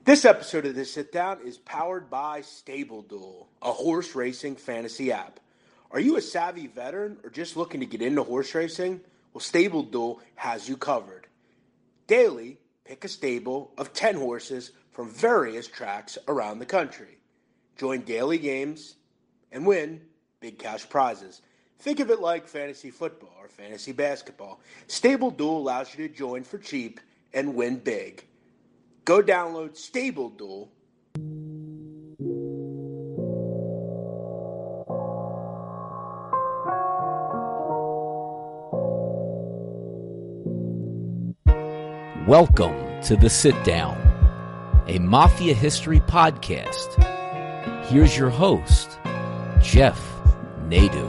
This episode of The Sit Down is powered by Stable Duel, a horse racing fantasy app. Are you a savvy veteran or just looking to get into horse racing? Well, Stable Duel has you covered. Daily, pick a stable of 10 horses from various tracks around the country. Join daily games and win big cash prizes. Think of it like fantasy football or fantasy basketball. Stable Duel allows you to join for cheap and win big. Go download Stable Duel. Welcome to The Sit Down, a Mafia history podcast. Here's your host, Jeff Nadu.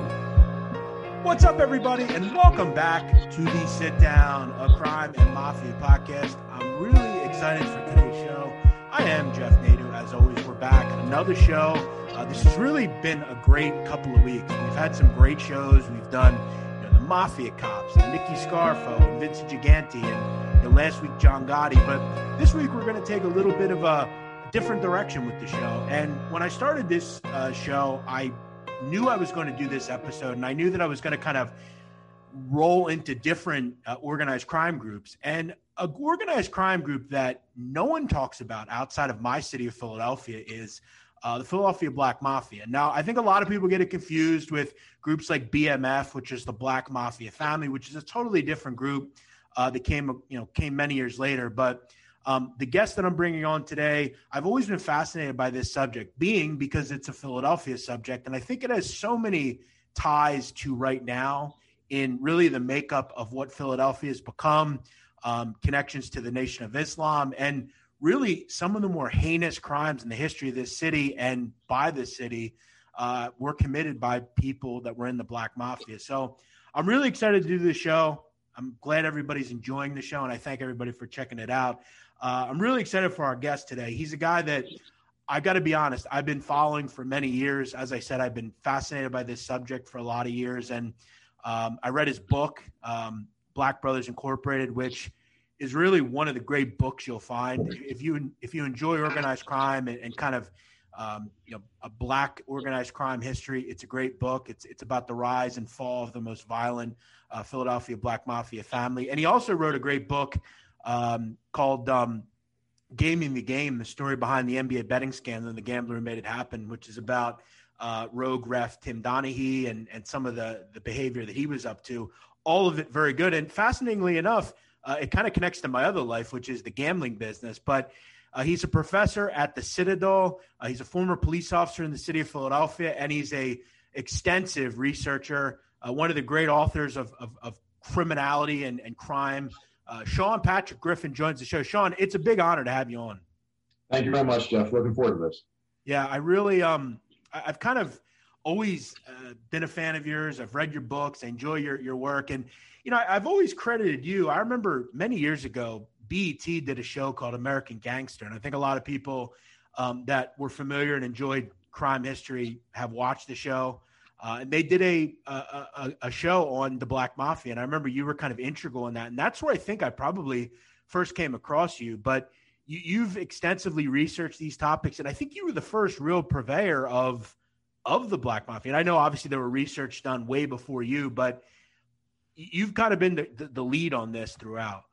What's up, everybody, and welcome back to The Sit Down, a crime and mafia podcast. I'm really excited for today's show. I am Jeff Nadu. As always, we're back at another show. This has really been a great couple of weeks. We've had some great shows. We've done the Mafia Cops, and Nicky Scarfo, and Vincent Gigante, and last week John Gotti. But this week we're going to take a little bit of a different direction with the show. And when I started this show, I knew I was going to do this episode, and I knew that I was going to kind of roll into different organized crime groups. And an organized crime group that no one talks about outside of my city of Philadelphia is the Philadelphia Black Mafia. Now, I think a lot of people get it confused with groups like BMF, which is the Black Mafia family, which is a totally different group that came many years later. But the guest that I'm bringing on today, I've always been fascinated by this subject, because it's a Philadelphia subject. And I think it has so many ties to right now in really the makeup of what Philadelphia has become, connections to the Nation of Islam, and really some of the more heinous crimes in the history of this city and by this city were committed by people that were in the Black Mafia. So I'm really excited to do this show. I'm glad everybody's enjoying the show, and I thank everybody for checking it out. I'm really excited for our guest today. He's a guy that, I got to be honest, I've been following for many years. As I said, I've been fascinated by this subject for a lot of years, and I read his book, Black Brothers Incorporated, which is really one of the great books you'll find. If you enjoy organized crime and kind of a Black organized crime history, it's a great book. It's about the rise and fall of the most violent Philadelphia Black Mafia family. And he also wrote a great book called Gaming the Game, the story behind the NBA betting scandal and the gambler who made it happen, which is about rogue ref Tim Donaghy and some of the behavior that he was up to. All of it very good. And fascinatingly enough, it kind of connects to my other life, which is the gambling business. But he's a professor at the Citadel. He's a former police officer in the city of Philadelphia, and he's a extensive researcher, one of the great authors of criminality and crime. Sean Patrick Griffin joins the show. Sean, it's a big honor to have you on. Thank you very much, Jeff. Looking forward to this. Yeah, I really I've kind of always been a fan of yours. I've read your books. I enjoy your work. And, I've always credited you. I remember many years ago, BET did a show called American Gangster. And I think a lot of people that were familiar and enjoyed crime history have watched the show. And they did a show on the Black Mafia. And I remember you were kind of integral in that. And that's where I think I probably first came across you. But you've extensively researched these topics. And I think you were the first real purveyor of the Black Mafia. And I know obviously there were research done way before you, but you've kind of been the lead on this throughout.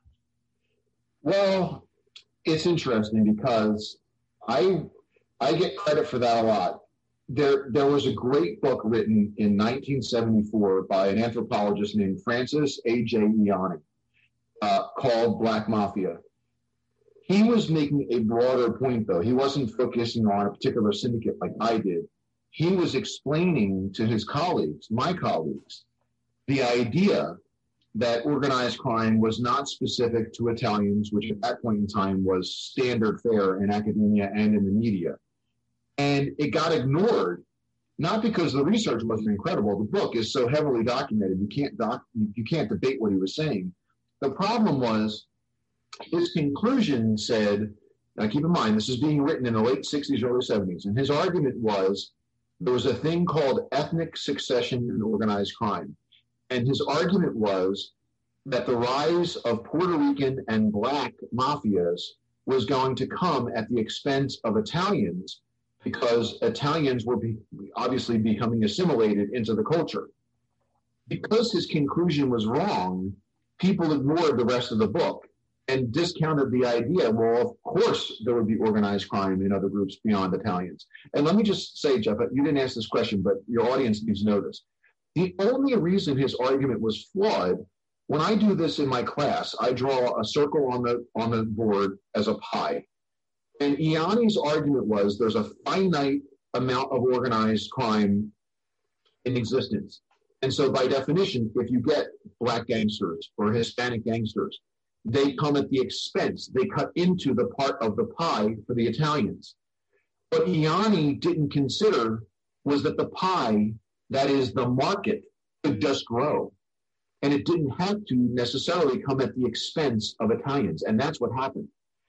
Well, it's interesting because I get credit for that a lot. There was a great book written in 1974 by an anthropologist named Francis A.J. Ianni called Black Mafia. He was making a broader point, though. He wasn't focusing on a particular syndicate like I did. He was explaining to his colleagues, my colleagues, the idea that organized crime was not specific to Italians, which at that point in time was standard fare in academia and in the media. And it got ignored, not because the research wasn't incredible. The book is so heavily documented, you can't debate what he was saying. The problem was his conclusion said, now keep in mind, this is being written in the late 60s, early 70s, and his argument was there was a thing called ethnic succession in organized crime. And his argument was that the rise of Puerto Rican and Black mafias was going to come at the expense of Italians, because Italians were obviously becoming assimilated into the culture. Because his conclusion was wrong, people ignored the rest of the book and discounted the idea, well, of course there would be organized crime in other groups beyond Italians. And let me just say, Jeff, you didn't ask this question, but your audience needs to know this. The only reason his argument was flawed, when I do this in my class, I draw a circle on the board as a pie. And Ianni's argument was there's a finite amount of organized crime in existence. And so by definition, if you get black gangsters or Hispanic gangsters, they come at the expense. They cut into the part of the pie for the Italians. What Ianni didn't consider was that the pie, that is the market, could just grow. And it didn't have to necessarily come at the expense of Italians. And that's what happened.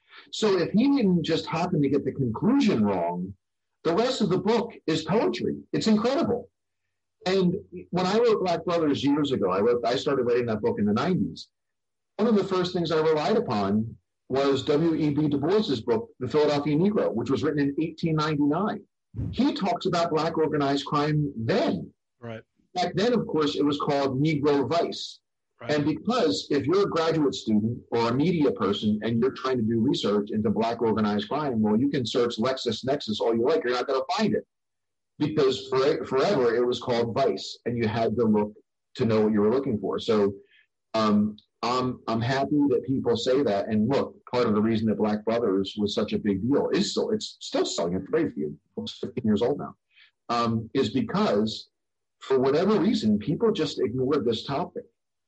So if he didn't just happen to get the conclusion wrong, the rest of the book is poetry. It's incredible. And when I wrote Black Brothers years ago, I started writing that book in the 90s. One of the first things I relied upon was W.E.B. Du Bois's book, The Philadelphia Negro, which was written in 1899. He talks about black organized crime then. Right. Back then, of course, it was called Negro Vice. Right. And because if you're a graduate student or a media person and you're trying to do research into black organized crime, well, you can search LexisNexis all you like. You're not going to find it. Because forever it was called Vice, and you had to look to know what you were looking for. So I'm happy that people say that. And look, part of the reason that Black Brothers was such a big deal it's still selling at trade for you. It's 15 years old now, is because for whatever reason, people just ignored this topic.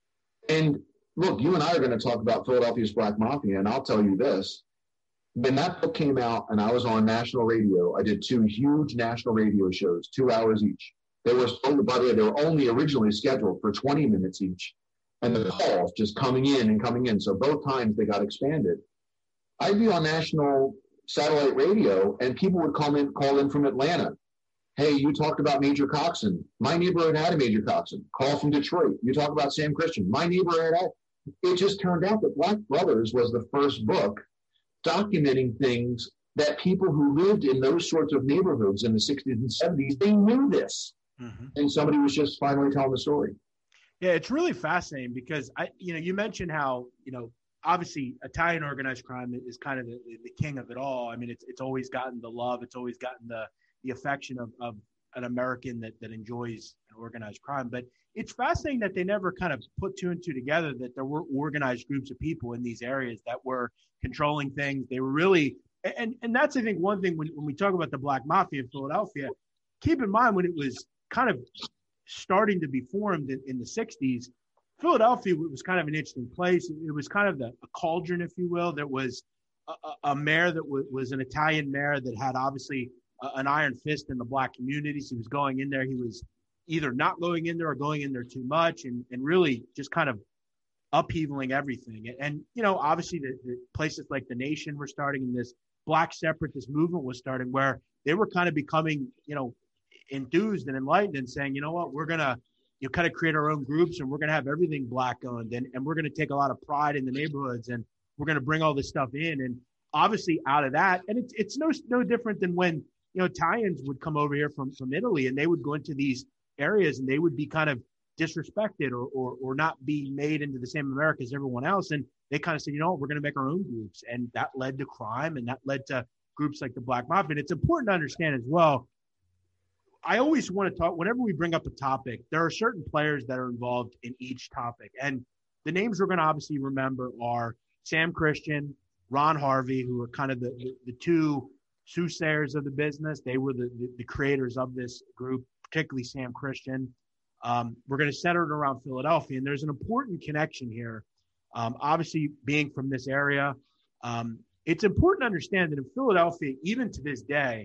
And look, you and I are going to talk about Philadelphia's Black Mafia, and I'll tell you this. When that book came out and I was on national radio, I did 2 huge national radio shows, 2 hours each. By the way, they were only originally scheduled for 20 minutes each. And the calls just coming in. So both times they got expanded. I'd be on national satellite radio and people would call in from Atlanta. Hey, you talked about Major Coxon. My neighborhood had a Major Coxon. Call from Detroit. You talk about Sam Christian. My neighborhood had. It just turned out that Black Brothers was the first book documenting things that people who lived in those sorts of neighborhoods in the 60s and 70s, they knew this. Mm-hmm. And somebody was just finally telling the story. Yeah, it's really fascinating because you mentioned how, obviously Italian organized crime is kind of the king of it all. I mean, it's always gotten the love. It's always gotten the affection of an American that enjoys an organized crime. But it's fascinating that they never kind of put 2 and 2 together, that there were organized groups of people in these areas that were controlling things. They were really, and that's, I think, one thing when we talk about the Black Mafia in Philadelphia, keep in mind when it was kind of starting to be formed in the 60s, Philadelphia was kind of an interesting place. It was kind of a cauldron, if you will. There was a mayor that was an Italian mayor that had obviously an iron fist in the black communities. He was going in there. He was either not going in there or going in there too much and really just kind of upheavaling everything. And obviously the places like the Nation were starting, and this black separatist movement was starting, where they were kind of becoming, enthused and enlightened and saying, you know what, we're going to kind of create our own groups, and we're going to have everything black owned, and we're going to take a lot of pride in the neighborhoods, and we're going to bring all this stuff in. And obviously out of that, and it's no different than when, Italians would come over here from Italy, and they would go into these areas and they would be kind of disrespected or not be made into the same America as everyone else. And they kind of said, we're going to make our own groups. And that led to crime, and that led to groups like the Black Mafia. And it's important to understand as well, I always want to talk, whenever we bring up a topic, there are certain players that are involved in each topic. And the names we're going to obviously remember are Sam Christian, Ron Harvey, who are kind of the 2 soothsayers of the business. They were the creators of this group, particularly Sam Christian. We're going to center it around Philadelphia, and there's an important connection here. Obviously, being from this area, it's important to understand that in Philadelphia, even to this day,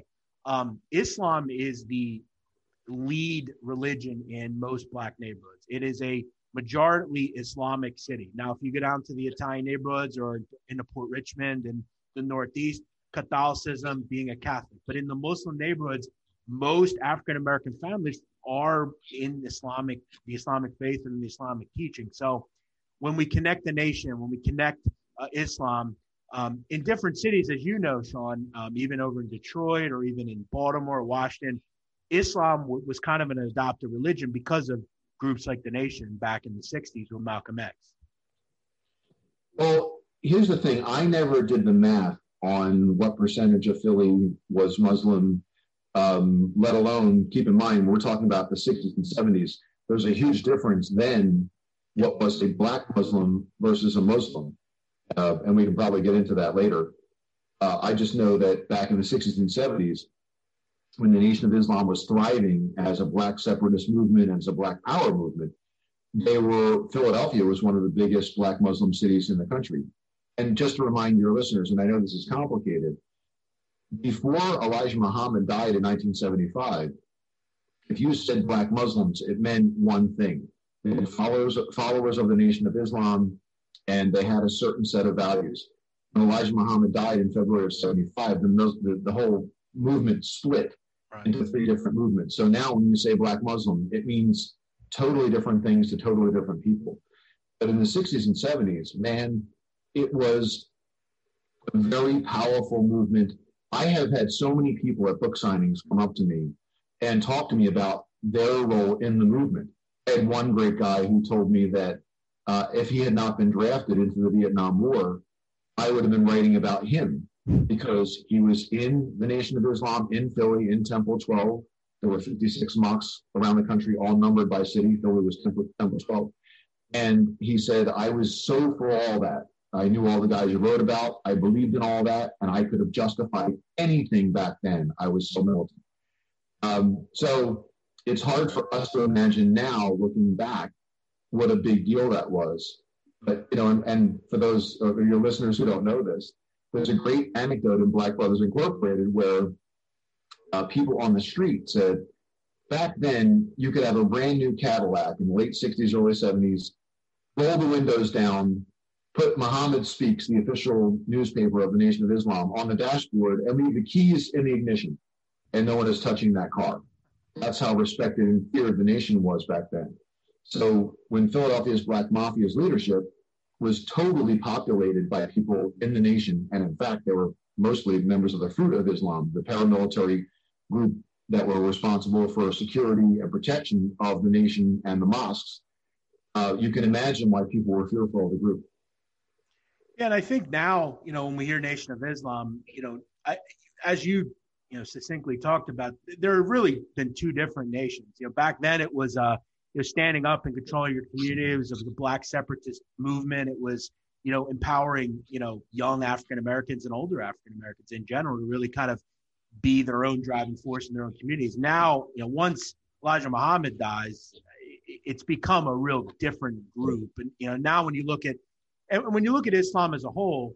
Islam is the lead religion in most black neighborhoods. It is a majority Islamic city. Now, if you go down to the Italian neighborhoods or into Port Richmond and the Northeast, Catholicism being a Catholic. But in the Muslim neighborhoods, most African-American families are in the Islamic faith and the Islamic teaching. So when we connect the Nation, when we connect Islam, In different cities, as you know, Sean, even over in Detroit or even in Baltimore, Washington, Islam was kind of an adopted religion because of groups like the Nation back in the 60s with Malcolm X. Well, here's the thing. I never did the math on what percentage of Philly was Muslim, let alone, keep in mind, we're talking about the 60s and 70s. There's a huge difference then what was a black Muslim versus a Muslim. And we can probably get into that later. I just know that back in the 60s and 70s, when the Nation of Islam was thriving as a black separatist movement, as a black power movement, Philadelphia was one of the biggest black Muslim cities in the country. And just to remind your listeners, and I know this is complicated, before Elijah Muhammad died in 1975, if you said black Muslims, it meant one thing. They were followers of the Nation of Islam, and they had a certain set of values. When Elijah Muhammad died in February of 75, the whole movement split into three different movements. So now when you say black Muslim, it means totally different things to totally different people. But in the 60s and 70s, man, it was a very powerful movement. I have had so many people at book signings come up to me and talk to me about their role in the movement. I had one great guy who told me that if he had not been drafted into the Vietnam War, I would have been writing about him because he was in the Nation of Islam, in Philly, in Temple 12. There were 56 mosques around the country, all numbered by city. Philly was Temple 12. And he said, I was so for all that. I knew all the guys you wrote about. I believed in all that. And I could have justified anything back then. I was so militant. So it's hard for us to imagine now, looking back, what a big deal that was. But, and for those of your listeners who don't know this, there's a great anecdote in Black Brothers Incorporated where people on the street said, back then, you could have a brand new Cadillac in the late 60s, early 70s, roll the windows down, put Muhammad Speaks, the official newspaper of the Nation of Islam, on the dashboard and leave the keys in the ignition, and no one is touching that car. That's how respected and feared the nation was back then. So when Philadelphia's Black Mafia's leadership was totally populated by people in the nation, and in fact, they were mostly members of the Fruit of Islam, the paramilitary group that were responsible for security and protection of the nation and the mosques, you can imagine why people were fearful of the group. Yeah, and I think now, when we hear Nation of Islam, as you succinctly talked about, there have really been two different nations. Back then it was standing up and controlling your community. It was the Black separatist movement. It was empowering young African Americans and older African Americans in general to really kind of be their own driving force in their own communities. Now, once Elijah Muhammad dies, it's become a real different group. And now when you look at Islam as a whole,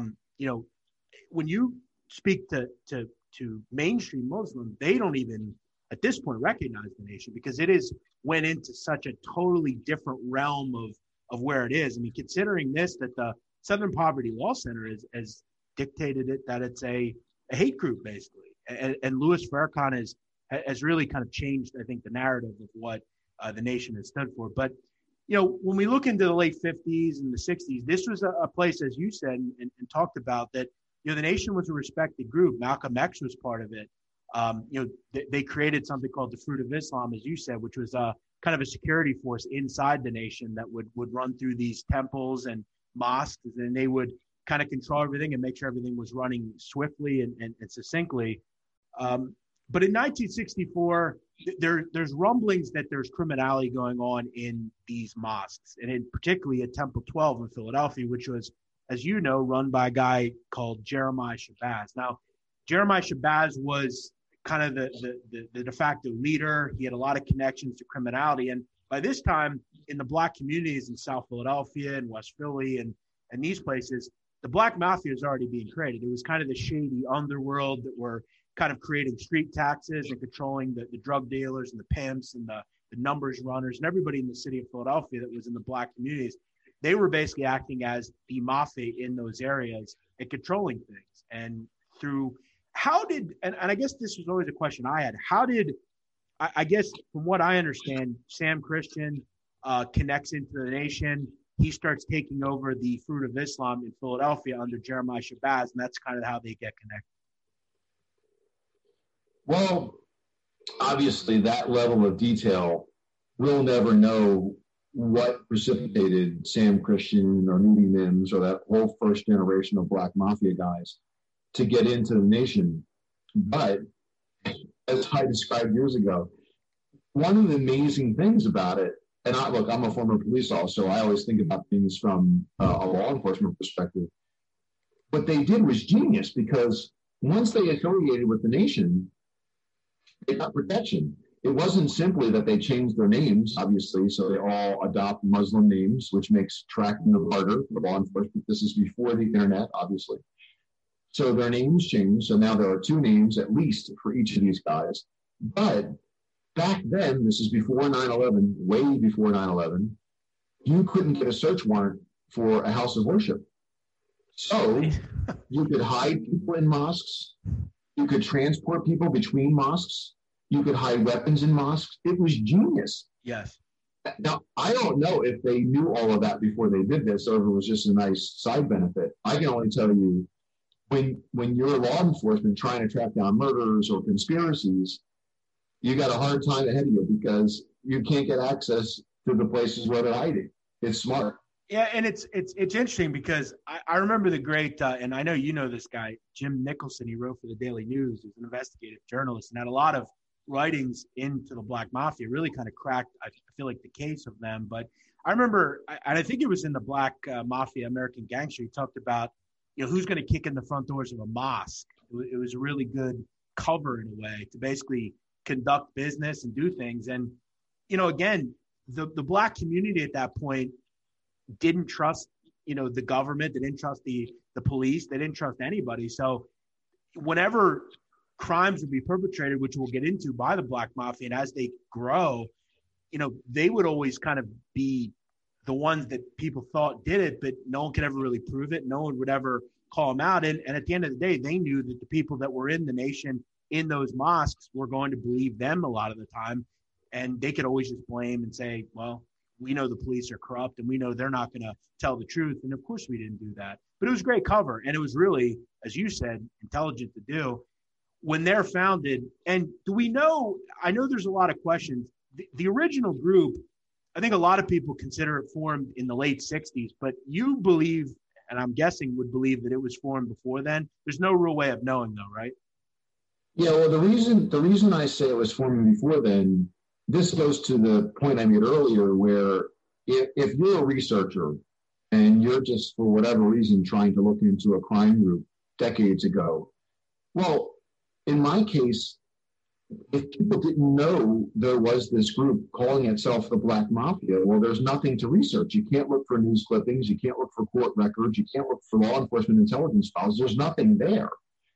when you speak to mainstream Muslims, they don't even at this point recognize the nation because it went into such a totally different realm of where it is. I mean, considering this, that the Southern Poverty Law Center has dictated it that it's a hate group basically, and Louis Farrakhan has really kind of changed, I think, the narrative of what the nation has stood for. But when we look into the late 50s and the 60s, this was a place, as you said and talked about, that the nation was a respected group. Malcolm X was part of it. They created something called the Fruit of Islam, as you said, which was kind of a security force inside the nation that would run through these temples and mosques, and they would kind of control everything and make sure everything was running swiftly and succinctly. But in 1964, there's rumblings that there's criminality going on in these mosques, and particularly at Temple 12 in Philadelphia, which was, as you know, run by a guy called Jeremiah Shabazz. Now, Jeremiah Shabazz was kind of the de facto leader. He had a lot of connections to criminality. And by this time, in the Black communities in South Philadelphia and West Philly and these places, the Black Mafia is already being created. It was kind of the shady underworld that were kind of creating street taxes and controlling the drug dealers and the pimps and the numbers runners and everybody in the city of Philadelphia that was in the Black communities. They were basically acting as the mafia in those areas and controlling things. And and I guess this was always a question I had, I guess from what I understand, Sam Christian connects into the nation. he starts taking over the Fruit of Islam in Philadelphia under Jeremiah Shabazz, and that's kind of how they get connected. Well, obviously, that level of detail, we'll never know what precipitated Sam Christian or Nudie Mims or that whole first generation of Black Mafia guys to get into the nation. But as I described years ago, one of the amazing things about it, and I'm a former police officer, so I always think about things from a law enforcement perspective. What they did was genius, because once they affiliated with the nation, they got protection. It wasn't simply that they changed their names, obviously, so they all adopt Muslim names, which makes tracking them harder for law enforcement. This is before the internet, obviously. So their names changed, so now there are 2 names at least for each of these guys. But back then, this is before 9/11, way before 9/11, you couldn't get a search warrant for a house of worship. So you could hide people in mosques. You could transport people between mosques. You could hide weapons in mosques. It was genius. Yes. Now, I don't know if they knew all of that before they did this, or if it was just a nice side benefit. I can only tell you, when you're law enforcement trying to track down murders or conspiracies, you got a hard time ahead of you because you can't get access to the places where they're hiding. It's smart. Yeah, and it's interesting because I remember the great, and I know you know this guy, Jim Nicholson. He wrote for the Daily News. He's an investigative journalist and had a lot of writings into the Black Mafia, really kind of cracked, I feel like, the case of them. But I remember, and I think it was in the Black Mafia American Gangster, he talked about, who's going to kick in the front doors of a mosque. It was a really good cover in a way to basically conduct business and do things. And, again, the Black community at that point didn't trust, the government. They didn't trust the police. They didn't trust anybody. So whenever crimes would be perpetrated, which we'll get into, by the Black Mafia, and as they grow, they would always kind of be the ones that people thought did it, but no one could ever really prove it. No one would ever call them out. And at the end of the day, they knew that the people that were in the nation in those mosques were going to believe them a lot of the time. And they could always just blame and say, well, we know the police are corrupt and we know they're not going to tell the truth. And of course we didn't do that, but it was great cover. And it was really, as you said, intelligent to do when they're founded. And do we know, I know there's a lot of questions. The original group, I think a lot of people consider it formed in the late 60s, but you believe, and I'm guessing would believe, that it was formed before then. There's no real way of knowing though, right? Yeah, well, the reason I say it was formed before then, this goes to the point I made earlier, where if you're a researcher and you're just, for whatever reason, trying to look into a crime group decades ago, well, in my case, if people didn't know there was this group calling itself the Black Mafia, well, there's nothing to research. You can't look for news clippings. You can't look for court records. You can't look for law enforcement intelligence files. There's nothing there.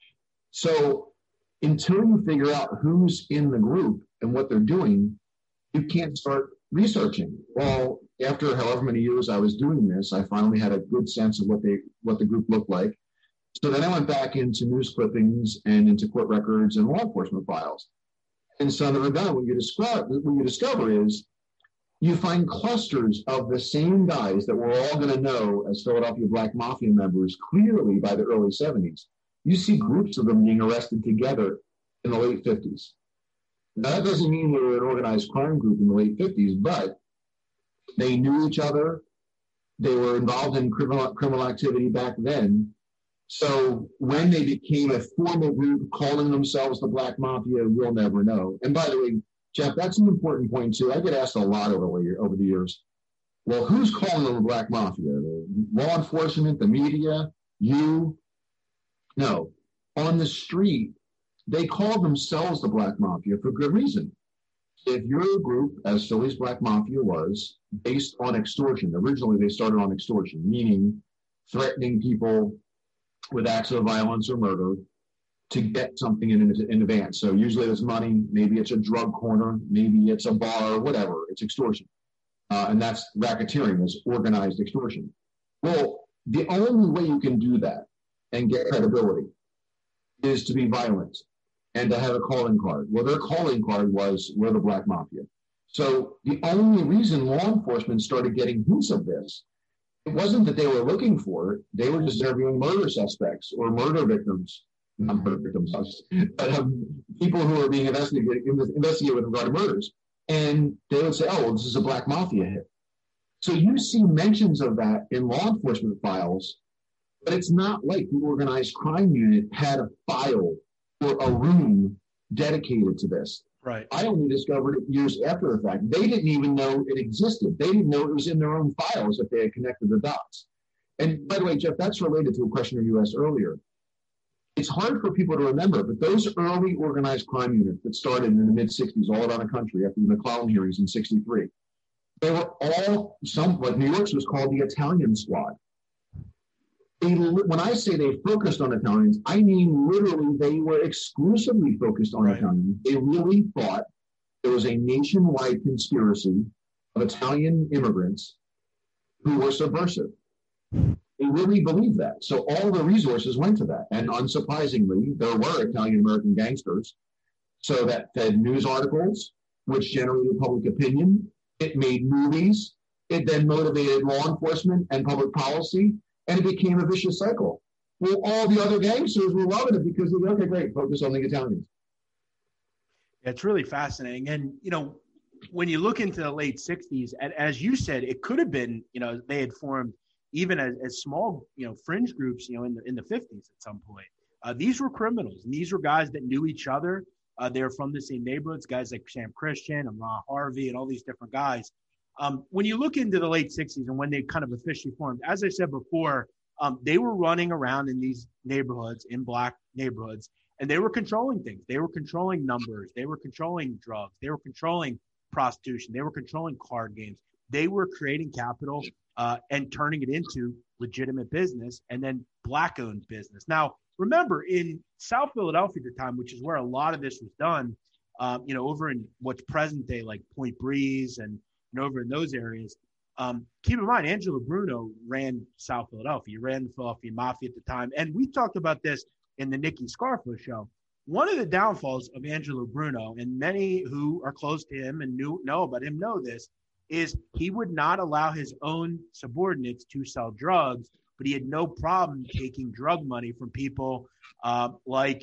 So until you figure out who's in the group and what they're doing, you can't start researching. Well, after however many years I was doing this, I finally had a good sense of what the group looked like. So then I went back into news clippings and into court records and law enforcement files. And son of a gun, what you discover is you find clusters of the same guys that we're all going to know as Philadelphia Black Mafia members clearly by the early 70s. You see groups of them being arrested together in the late 50s. Now, that doesn't mean they were an organized crime group in the late 50s, but they knew each other. They were involved in criminal activity back then. So when they became a formal group calling themselves the Black Mafia, we'll never know. And by the way, Jeff, that's an important point too. I get asked a lot over the years. Well, who's calling them the Black Mafia? The law enforcement, the media, you? No. On the street, they call themselves the Black Mafia for good reason. If you're a group, as Philly's Black Mafia was, based on extortion, originally they started on extortion, meaning threatening people with acts of violence or murder to get something in advance. So usually there's money, maybe it's a drug corner, maybe it's a bar, whatever, it's extortion. And that's racketeering, is organized extortion. Well, the only way you can do that and get credibility is to be violent and to have a calling card. Well, their calling card was, we're the Black Mafia. So the only reason law enforcement started getting hints of this it wasn't that they were looking for it. They were just interviewing murder suspects or murder victims, not murder victims, but people who were being investigated with regard to murders. And they would say, oh, well, this is a black mafia hit. So you see mentions of that in law enforcement files, but it's not like the organized crime unit had a file or a room dedicated to this. Right. I only discovered it years after the fact. They didn't even know it existed. They didn't know it was in their own files if they had connected the dots. And by the way, Jeff, that's related to a question you asked earlier. It's hard for people to remember, but those early organized crime units that started in the mid-'60s all around the country after the McClellan hearings in '63, they were all, what New York's was called the Italian Squad. When I say they focused on Italians, I mean literally they were exclusively focused on Italians. They really thought there was a nationwide conspiracy of Italian immigrants who were subversive. They really believed that. So all the resources went to that. And unsurprisingly, there were Italian-American gangsters. So that fed news articles, which generated public opinion. It made movies. It then motivated law enforcement and public policy. And it became a vicious cycle. Well, all the other gangsters were loving it because they were, okay, great, focus on the Italians. It's really fascinating. And, when you look into the late 60s, and as you said, it could have been, they had formed even as small, fringe groups, in the 50s at some point. These were criminals, and these were guys that knew each other. They were from the same neighborhoods, guys like Sam Christian and Ron Harvey and all these different guys. When you look into the late 60s and when they kind of officially formed, as I said before, they were running around in these neighborhoods, in black neighborhoods, and they were controlling things. They were controlling numbers. They were controlling drugs. They were controlling prostitution. They were controlling card games. They were creating capital and turning it into legitimate business and then black-owned business. Now, remember, in South Philadelphia at the time, which is where a lot of this was done, over in what's present day, like Point Breeze and over in those areas, keep in mind, Angelo Bruno ran South Philadelphia. He ran the Philadelphia Mafia at the time. And we talked about this in the Nicky Scarfo show. One of the downfalls of Angelo Bruno, and many who are close to him and know about him know this, is he would not allow his own subordinates to sell drugs, but he had no problem taking drug money from people like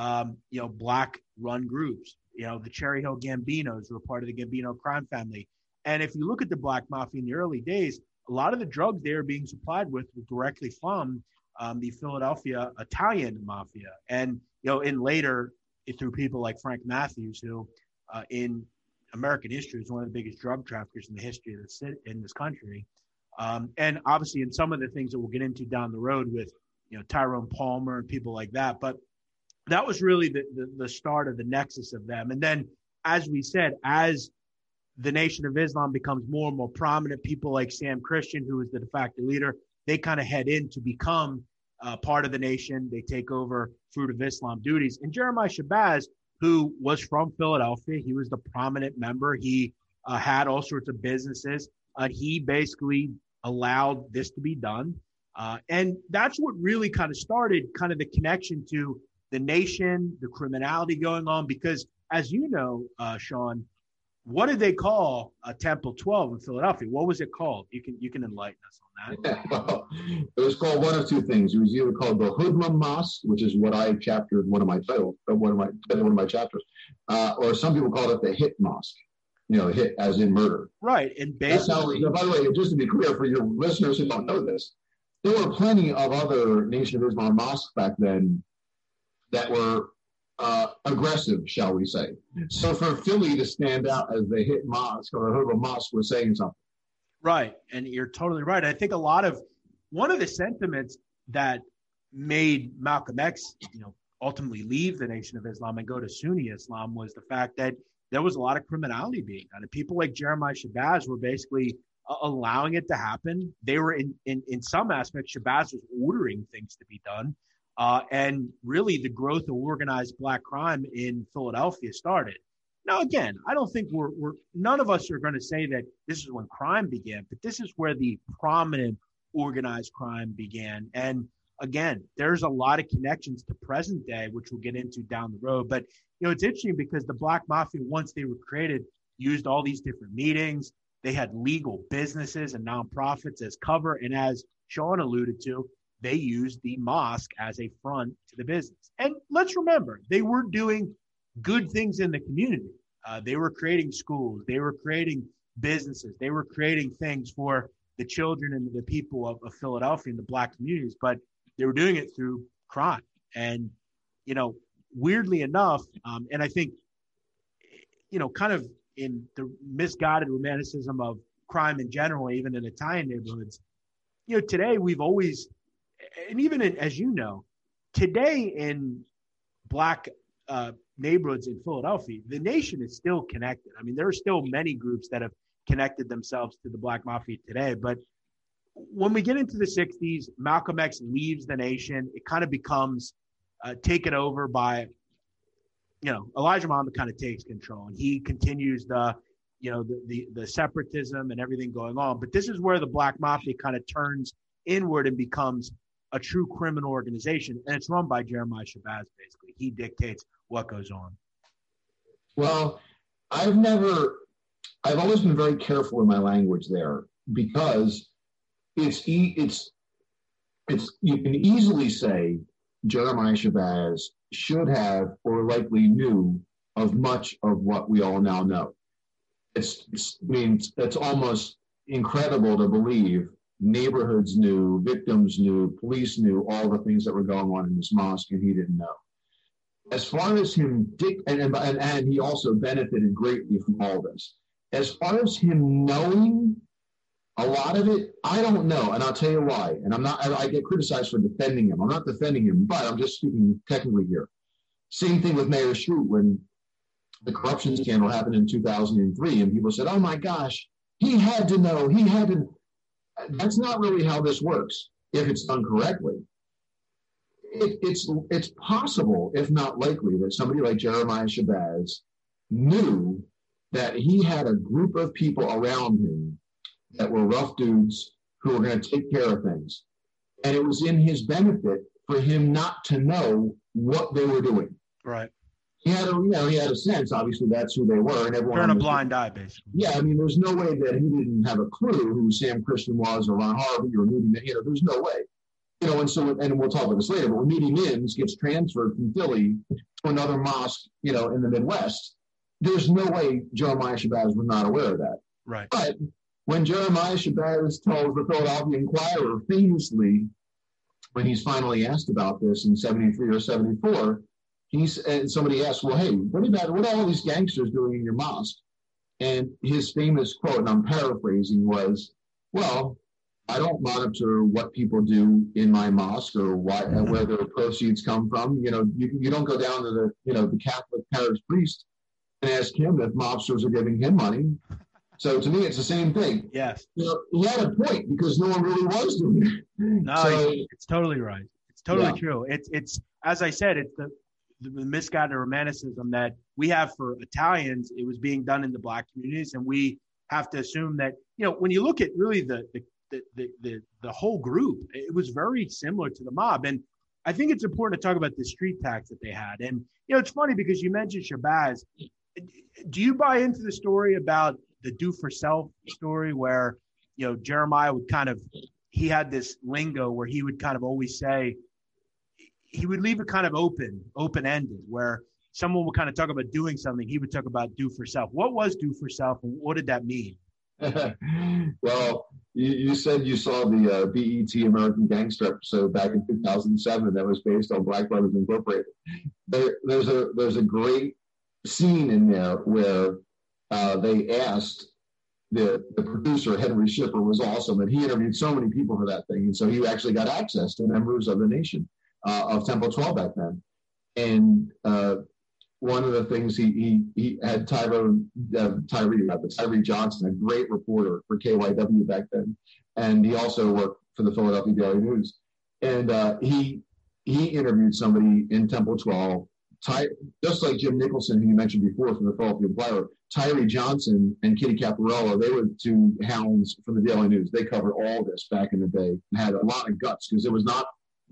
black-run groups. The Cherry Hill Gambinos were part of the Gambino crime family. And if you look at the Black Mafia in the early days, a lot of the drugs they were being supplied with were directly from the Philadelphia Italian Mafia. And, in later, through people like Frank Matthews, who in American history is one of the biggest drug traffickers in the history of this country. And obviously in some of the things that we'll get into down the road with, Tyrone Palmer and people like that. But that was really the start of the nexus of them. And then, as we said, as the Nation of Islam becomes more and more prominent, people like Sam Christian, who is the de facto leader, they kind of head in to become part of the nation. They take over Fruit of Islam duties. And Jeremiah Shabazz, who was from Philadelphia, he was the prominent member. He had all sorts of businesses. He basically allowed this to be done. And that's what really kind of started kind of the connection to the nation, the criminality going on. Because as you know, Sean, what did they call Temple 12 in Philadelphia? What was it called? You can enlighten us on that. Yeah, well, it was called one of two things. It was either called the Hoodlum Mosque, which is what I chaptered one of my chapters, or some people call it the Hit Mosque. Hit as in murder. Right, and basically. By the way, just to be clear for your listeners who don't know this, there were plenty of other Nation of Islam mosques back then that were aggressive, shall we say. So for Philly to stand out as the Hit Mosque or a Hoodlum Mosque was saying something. Right, and you're totally right. I think one of the sentiments that made Malcolm X, ultimately leave the Nation of Islam and go to Sunni Islam was the fact that there was a lot of criminality being done. And people like Jeremiah Shabazz were basically allowing it to happen. They were in some aspects, Shabazz was ordering things to be done. And really the growth of organized black crime in Philadelphia started. Now, again, I don't think none of us are going to say that this is when crime began, but this is where the prominent organized crime began. And again, there's a lot of connections to present day, which we'll get into down the road. But, it's interesting because the Black Mafia, once they were created, used all these different meetings. They had legal businesses and nonprofits as cover. And as Sean alluded to, they used the mosque as a front to the business. And let's remember, they were doing good things in the community. They were creating schools. They were creating businesses. They were creating things for the children and the people of Philadelphia and the Black communities, but they were doing it through crime. And, weirdly enough, and I think, kind of in the misguided romanticism of crime in general, even in Italian neighborhoods, today we've always, and even as today in Black neighborhoods in Philadelphia, the nation is still connected. I mean, there are still many groups that have connected themselves to the Black Mafia today. But when we get into the 60s, Malcolm X leaves the nation. It kind of becomes taken over by, Elijah Muhammad kind of takes control, and he continues the separatism and everything going on. But this is where the Black Mafia kind of turns inward and becomes a true criminal organization. And it's run by Jeremiah Shabazz, basically. He dictates what goes on. Well, I've always been very careful in my language there, because you can easily say Jeremiah Shabazz should have or likely knew of much of what we all now know. It's almost incredible to believe neighborhoods knew, victims knew, police knew all the things that were going on in this mosque, and he didn't know. As far as him, and he also benefited greatly from all this. As far as him knowing a lot of it, I don't know, and I'll tell you why. And I get criticized for defending him. I'm not defending him, but I'm just speaking technically here. Same thing with Mayor Shute when the corruption scandal happened in 2003, and people said, "Oh my gosh, he had to know. He had to." That's not really how this works. If it's done correctly, it's possible, if not likely, that somebody like Jeremiah Shabazz knew that he had a group of people around him that were rough dudes who were going to take care of things. And it was in his benefit for him not to know what they were doing. Right. He had a sense, obviously, that's who they were. And everyone turn a blind eye, basically. Yeah, I mean, there's no way that he didn't have a clue who Sam Christian was or Ron Harvey or Moody, there's no way. And we'll talk about this later, but when Moody Mims gets transferred from Philly to another mosque, in the Midwest, there's no way Jeremiah Shabazz was not aware of that. Right. But when Jeremiah Shabazz tells the Philadelphia Inquirer famously, when he's finally asked about this in 73 or 74, somebody asked, "Well, hey, what are all these gangsters doing in your mosque?" And his famous quote, and I'm paraphrasing, was, "Well, I don't monitor what people do in my mosque or where their proceeds come from. You don't go down to the Catholic parish priest and ask him if mobsters are giving him money." So to me, it's the same thing. Yes. He had a point, because no one really was doing it. No, it's totally right. It's totally true. It's as I said, it's the misguided romanticism that we have for Italians. It was being done in the Black communities, and we have to assume that when you look at really the whole group, it was very similar to the mob. And I think it's important to talk about the street tax that they had. And it's funny because you mentioned Shabazz. Do you buy into the story about the do for self story where Jeremiah would he had this lingo where he would kind of always say, he would leave it kind of open-ended, where someone would kind of talk about doing something, he would talk about do for self. What was do for self, and what did that mean? Well, you said you saw the BET American Gangster episode back in 2007 that was based on Black Brothers Incorporated. There's a great scene in there where they asked the producer, Henry Shipper, was awesome, and he interviewed so many people for that thing, and so he actually got access to members of the nation of Temple 12 back then. And one of the things he had Tyree Johnson, a great reporter for KYW back then, and he also worked for the Philadelphia Daily News. And he interviewed somebody in Temple 12, just like Jim Nicholson, who you mentioned before from the Philadelphia Inquirer. Tyree Johnson and Kitty Caparello, they were two hounds from the Daily News. They covered all this back in the day and had a lot of guts, because it was not.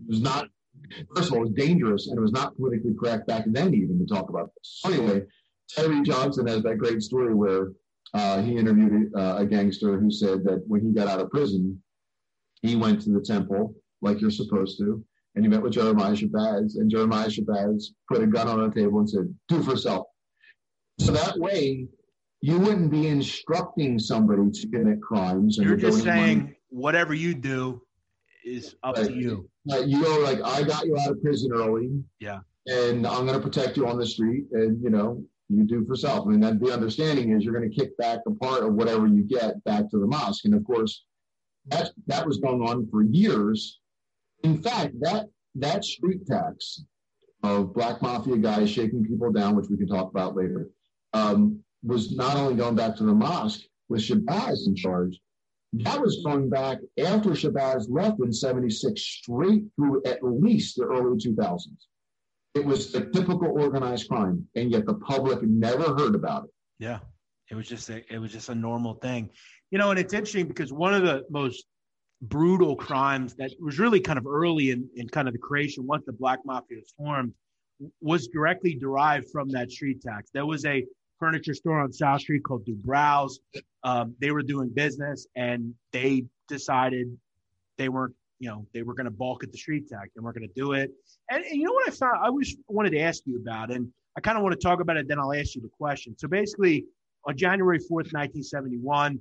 First of all, it was dangerous, and it was not politically correct back then even to talk about this. So anyway, Tyree Johnson has that great story where he interviewed a gangster who said that when he got out of prison, he went to the temple like you're supposed to, and he met with Jeremiah Shabazz, and Jeremiah Shabazz put a gun on the table and said, "Do for self." So that way, you wouldn't be instructing somebody to commit crimes. You're just saying whatever you do is up to you. You know, like, I got you out of prison early. Yeah. And I'm going to protect you on the street, and, you know, you do for self. I mean, that the understanding is you're going to kick back a part of whatever you get back to the mosque. And of course, that was going on for years. In fact, that street tax of black mafia guys shaking people down, which we can talk about later, was not only going back to the mosque with Shabazz in charge, that was going back after Shabazz left in 76 straight through at least the early 2000s. It was the typical organized crime, and yet the public never heard about it. Yeah, it was just a normal thing, you know. And it's interesting because one of the most brutal crimes that was really kind of early in kind of the creation, once the Black Mafia was formed, was directly derived from that street tax. There was a furniture store on South Street called Dubrow's. They were doing business, and they decided they weren't, you know, they were going to balk at the street tax. They weren't going to do it. And you know what I found? I wanted to ask you about, and I kind of want to talk about it, then I'll ask you the question. So basically, on January 4th, 1971,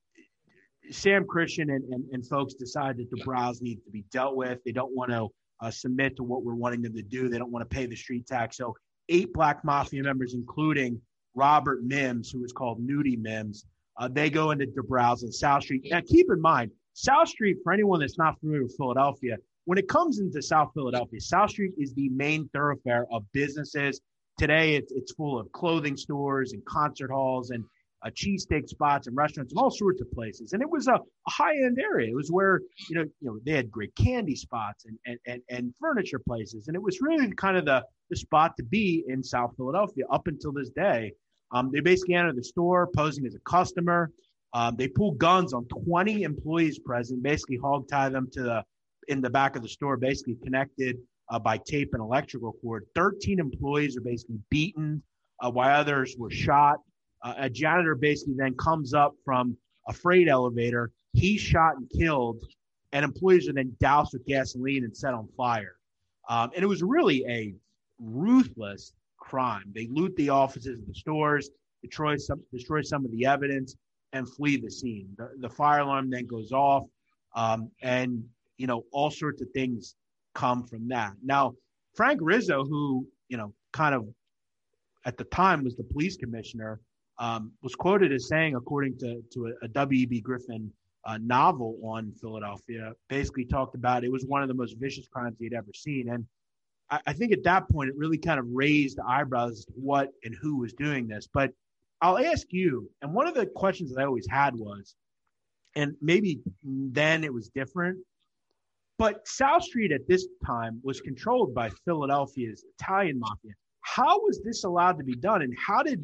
Sam Christian and folks decide that Dubrow's needs to be dealt with. They don't want to submit to what we're wanting them to do. They don't want to pay the street tax. So 8 Black Mafia members, including Robert Mims, who was called Nudie Mims, they go into Dubrow's on South Street. Now, keep in mind, South Street, for anyone that's not familiar with Philadelphia, when it comes into South Philadelphia, South Street is the main thoroughfare of businesses. Today, it's full of clothing stores and concert halls and cheesesteak spots and restaurants and all sorts of places. And it was a high-end area. It was where, you know, they had great candy spots and furniture places. And it was really kind of the spot to be in South Philadelphia up until this day. They basically enter the store posing as a customer. They pull guns on 20 employees present, basically hog tie them in the back of the store, basically connected by tape and electrical cord. 13 employees are basically beaten while others were shot. A janitor basically then comes up from a freight elevator. He's shot and killed, and employees are then doused with gasoline and set on fire. And it was really a ruthless crime. They loot the offices of the stores, destroy some of the evidence, and flee the scene. The fire alarm then goes off, and, you know, all sorts of things come from that. Now, Frank Rizzo, who, you know, kind of at the time was the police commissioner, was quoted as saying, according to a W.E.B. Griffin novel on Philadelphia, basically talked about it was one of the most vicious crimes he'd ever seen. And I think at that point, it really kind of raised the eyebrows as to what and who was doing this. But I'll ask you, and one of the questions that I always had was, and maybe then it was different, but South Street at this time was controlled by Philadelphia's Italian mafia. How was this allowed to be done? And how did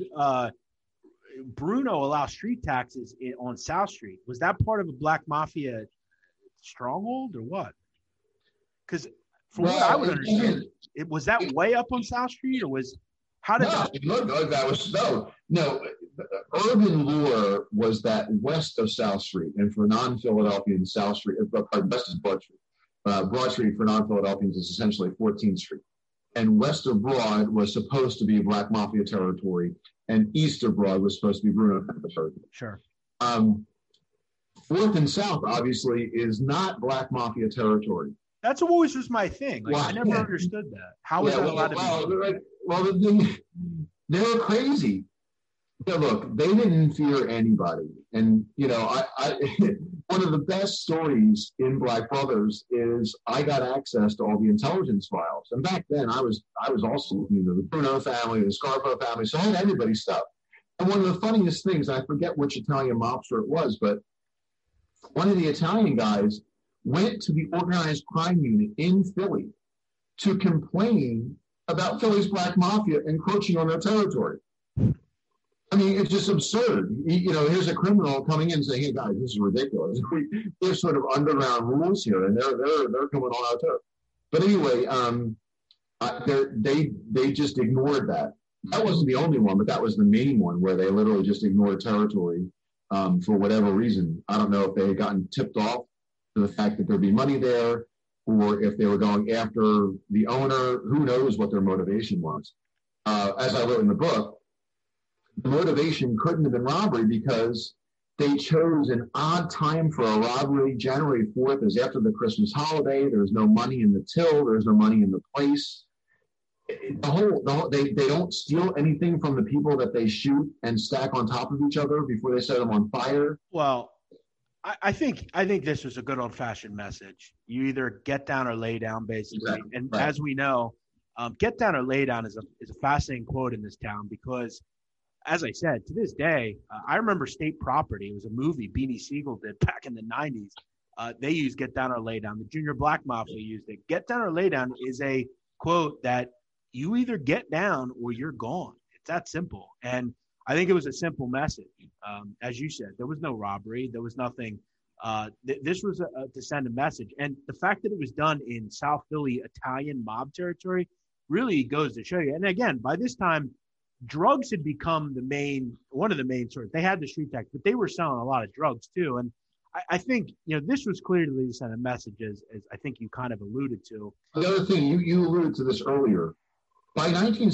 Bruno allow street taxes on South Street? Was that part of a black mafia stronghold or what? Because from what I would understand, was that way up on South Street, or how did that? It looked like that was no. Urban lore was that west of South Street, and for non-Philadelphians, South Street, west is Broad Street. Broad Street for non-Philadelphians is essentially 14th Street. And west of Broad was supposed to be Black Mafia territory, and east of Broad was supposed to be Bruno territory. Sure. 4th and South, obviously, is not Black Mafia territory. That's always was my thing. I never understood that. How is that allowed to be? They were crazy. Yeah, look, they didn't fear anybody. And, you know, I one of the best stories in Black Brothers is I got access to all the intelligence files. And back then I was also looking into the Bruno family, the Scarpa family, so I had everybody's stuff. And one of the funniest things, I forget which Italian mobster it was, but one of the Italian guys went to the organized crime unit in Philly to complain about Philly's Black Mafia encroaching on their territory. I mean, it's just absurd. You know, here's a criminal coming in saying, "Hey guys, this is ridiculous. There's sort of underground rules here, and they're coming on our turf." But anyway, they just ignored that. That wasn't the only one, but that was the main one where they literally just ignored territory for whatever reason. I don't know if they had gotten tipped off to the fact that there'd be money there, or if they were going after the owner. Who knows what their motivation was? As I wrote in the book, the motivation couldn't have been robbery because they chose an odd time for a robbery. January 4th is after the Christmas holiday. There's no money in the till. There's no money in the place. They don't steal anything from the people that they shoot and stack on top of each other before they set them on fire. Well, I think this was a good old-fashioned message. You either get down or lay down, basically. Exactly. And right. As we know, get down or lay down is a fascinating quote in this town because, as I said, to this day, I remember State Property. It was a movie Beanie Siegel did back in the 90s. They used get down or lay down. The Junior Black Mafia used it. Get down or lay down is a quote that you either get down or you're gone. It's that simple. And I think it was a simple message. As you said, there was no robbery. There was nothing. This was to send a message. And the fact that it was done in South Philly Italian mob territory really goes to show you. And again, by this time, drugs had become one of the main sources. They had the street tax, but they were selling a lot of drugs too. And I think, this was clearly to send a message, as I think you kind of alluded to. The other thing, you alluded to this earlier. By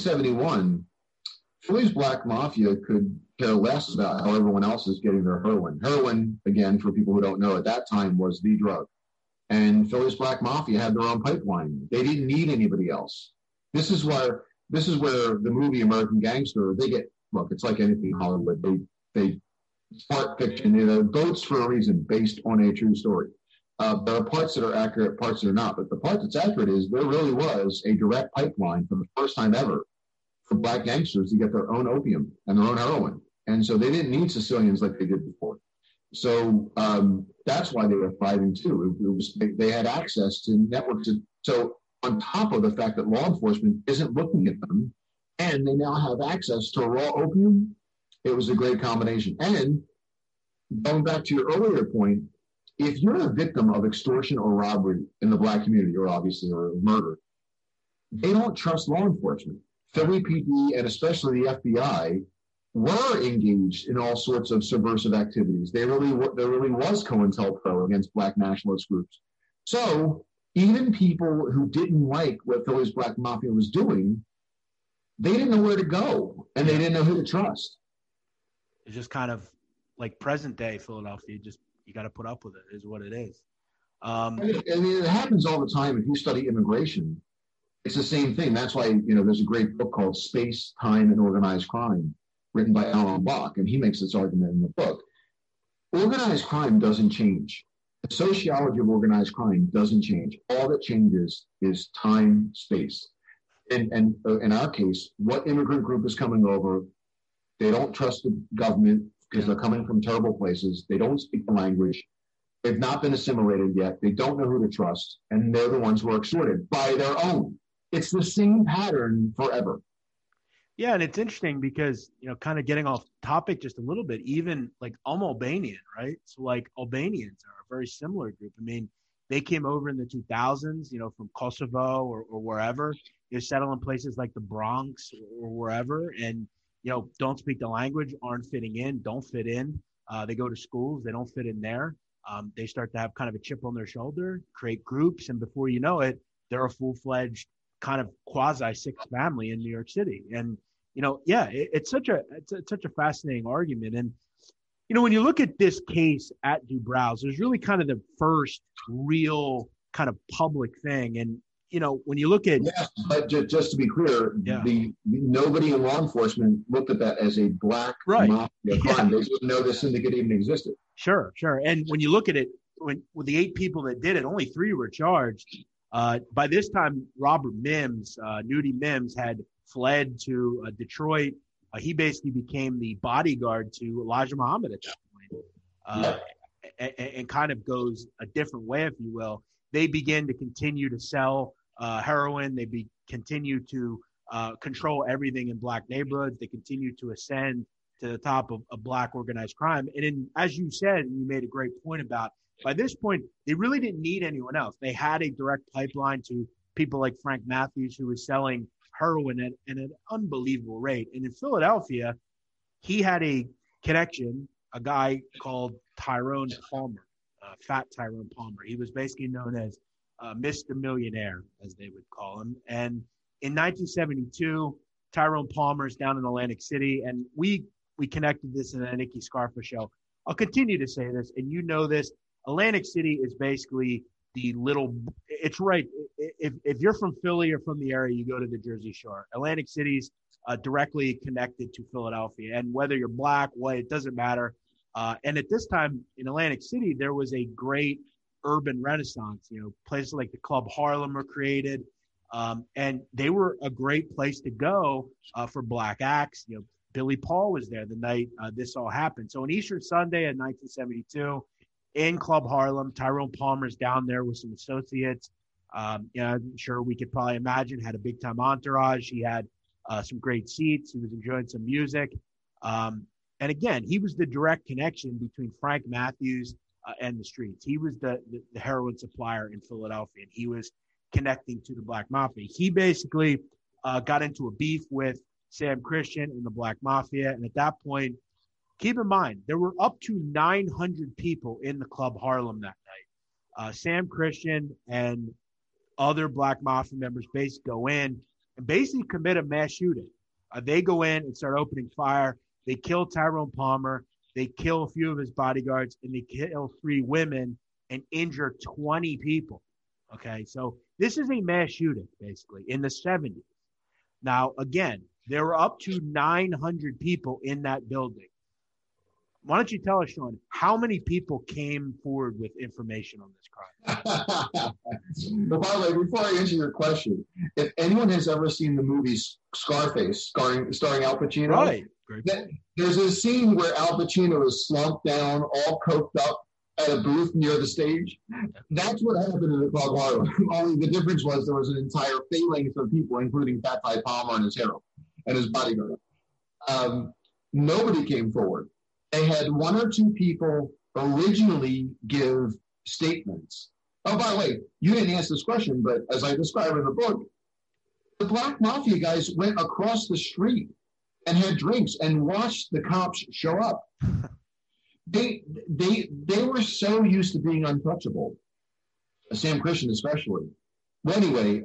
1971, Philly's Black Mafia could care less about how everyone else is getting their heroin. Heroin, again, for people who don't know, at that time was the drug. And Philly's Black Mafia had their own pipeline. They didn't need anybody else. This is where the movie American Gangster, it's like anything in Hollywood. They start fiction, goats for a reason, based on a true story. There are parts that are accurate, parts that are not. But the part that's accurate is there really was a direct pipeline for the first time ever for black gangsters to get their own opium and their own heroin. And so they didn't need Sicilians like they did before. So that's why they were thriving too. They had access to networks. So on top of the fact that law enforcement isn't looking at them and they now have access to raw opium, it was a great combination. And going back to your earlier point, if you're a victim of extortion or robbery in the black community, or murder, they don't trust law enforcement. Philly PD and especially the FBI were engaged in all sorts of subversive activities. There really was COINTELPRO against black nationalist groups. So even people who didn't like what Philly's Black Mafia was doing, they didn't know where to go and they didn't know who to trust. It's just kind of like present day Philadelphia. You got to put up with it, is what it is. It happens all the time. If you study immigration, it's the same thing. That's why, there's a great book called Space, Time, and Organized Crime, written by Alan Block, and he makes this argument in the book. Organized crime doesn't change. The sociology of organized crime doesn't change. All that changes is time, space. And in our case, what immigrant group is coming over? They don't trust the government because they're coming from terrible places. They don't speak the language. They've not been assimilated yet. They don't know who to trust. And they're the ones who are extorted by their own. It's the same pattern forever. Yeah, and it's interesting because, kind of getting off topic just a little bit, even like I'm Albanian, right? So like Albanians are a very similar group. I mean, they came over in the 2000s, from Kosovo or wherever. They settle in places like the Bronx or wherever and, don't speak the language, aren't fitting in, don't fit in. They go to schools, they don't fit in there. They start to have kind of a chip on their shoulder, create groups, and before you know it, they're a full-fledged kind of quasi-sixth family in New York City. And, it's such a fascinating argument. And, when you look at this case at Dubrow's, it was really kind of the first real kind of public thing. And, when you look at... Yeah, but just to be clear, nobody in law enforcement looked at that as a black mafia crime. They didn't know the syndicate even existed. Sure. And when you look at it, with the 8 people that did it, only 3 were charged. By this time, Robert Mims, Nudie Mims, had fled to Detroit. He basically became the bodyguard to Elijah Muhammad at that point, and kind of goes a different way, if you will. They begin to continue to sell heroin. They continue to control everything in black neighborhoods. They continue to ascend to the top of black organized crime. And as you said, and you made a great point about, by this point, they really didn't need anyone else. They had a direct pipeline to people like Frank Matthews, who was selling heroin at an unbelievable rate. And in Philadelphia, he had a connection, a guy called Tyrone Palmer, Fat Tyrone Palmer. He was basically known as Mr. Millionaire, as they would call him. And in 1972, Tyrone Palmer's down in Atlantic City, and we connected this in the Nicky Scarfa show. I'll continue to say this, and you know this. Atlantic City is basically it's right. If you're from Philly or from the area, you go to the Jersey Shore. Atlantic City's directly connected to Philadelphia. And whether you're black, white, it doesn't matter. And at this time in Atlantic City, there was a great urban renaissance. Places like the Club Harlem were created. And they were a great place to go for black acts. Billy Paul was there the night this all happened. So on Easter Sunday in 1972, in Club Harlem, Tyrone Palmer's down there with some associates. I'm sure we could probably imagine, had a big-time entourage. He had some great seats. He was enjoying some music. And again, he was the direct connection between Frank Matthews and the streets. He was the heroin supplier in Philadelphia, and he was connecting to the Black Mafia. He basically got into a beef with Sam Christian and the Black Mafia. And at that point, keep in mind, there were up to 900 people in the Club Harlem that night. Sam Christian and other Black Mafia members basically go in and basically commit a mass shooting. They go in and start opening fire. They kill Tyrone Palmer. They kill a few of his bodyguards, and they kill 3 women and injure 20 people. Okay, so this is a mass shooting, basically, in the 70s. Now, again, there were up to 900 people in that building. Why don't you tell us, Sean, how many people came forward with information on this crime? But by the way, before I answer your question, if anyone has ever seen the movie Scarface, starring Al Pacino, right. There's a scene where Al Pacino is slumped down, all coked up at a booth near the stage. That's what happened in the Club Harlem. Only the difference was there was an entire phalanx of people, including Fat Ty Palmer and his hero and his bodyguard. Nobody came forward. They had 1 or 2 people originally give statements. Oh, by the way, you didn't ask this question, but as I describe in the book, the Black Mafia guys went across the street and had drinks and watched the cops show up. They were so used to being untouchable, Sam Christian especially. Well, anyway,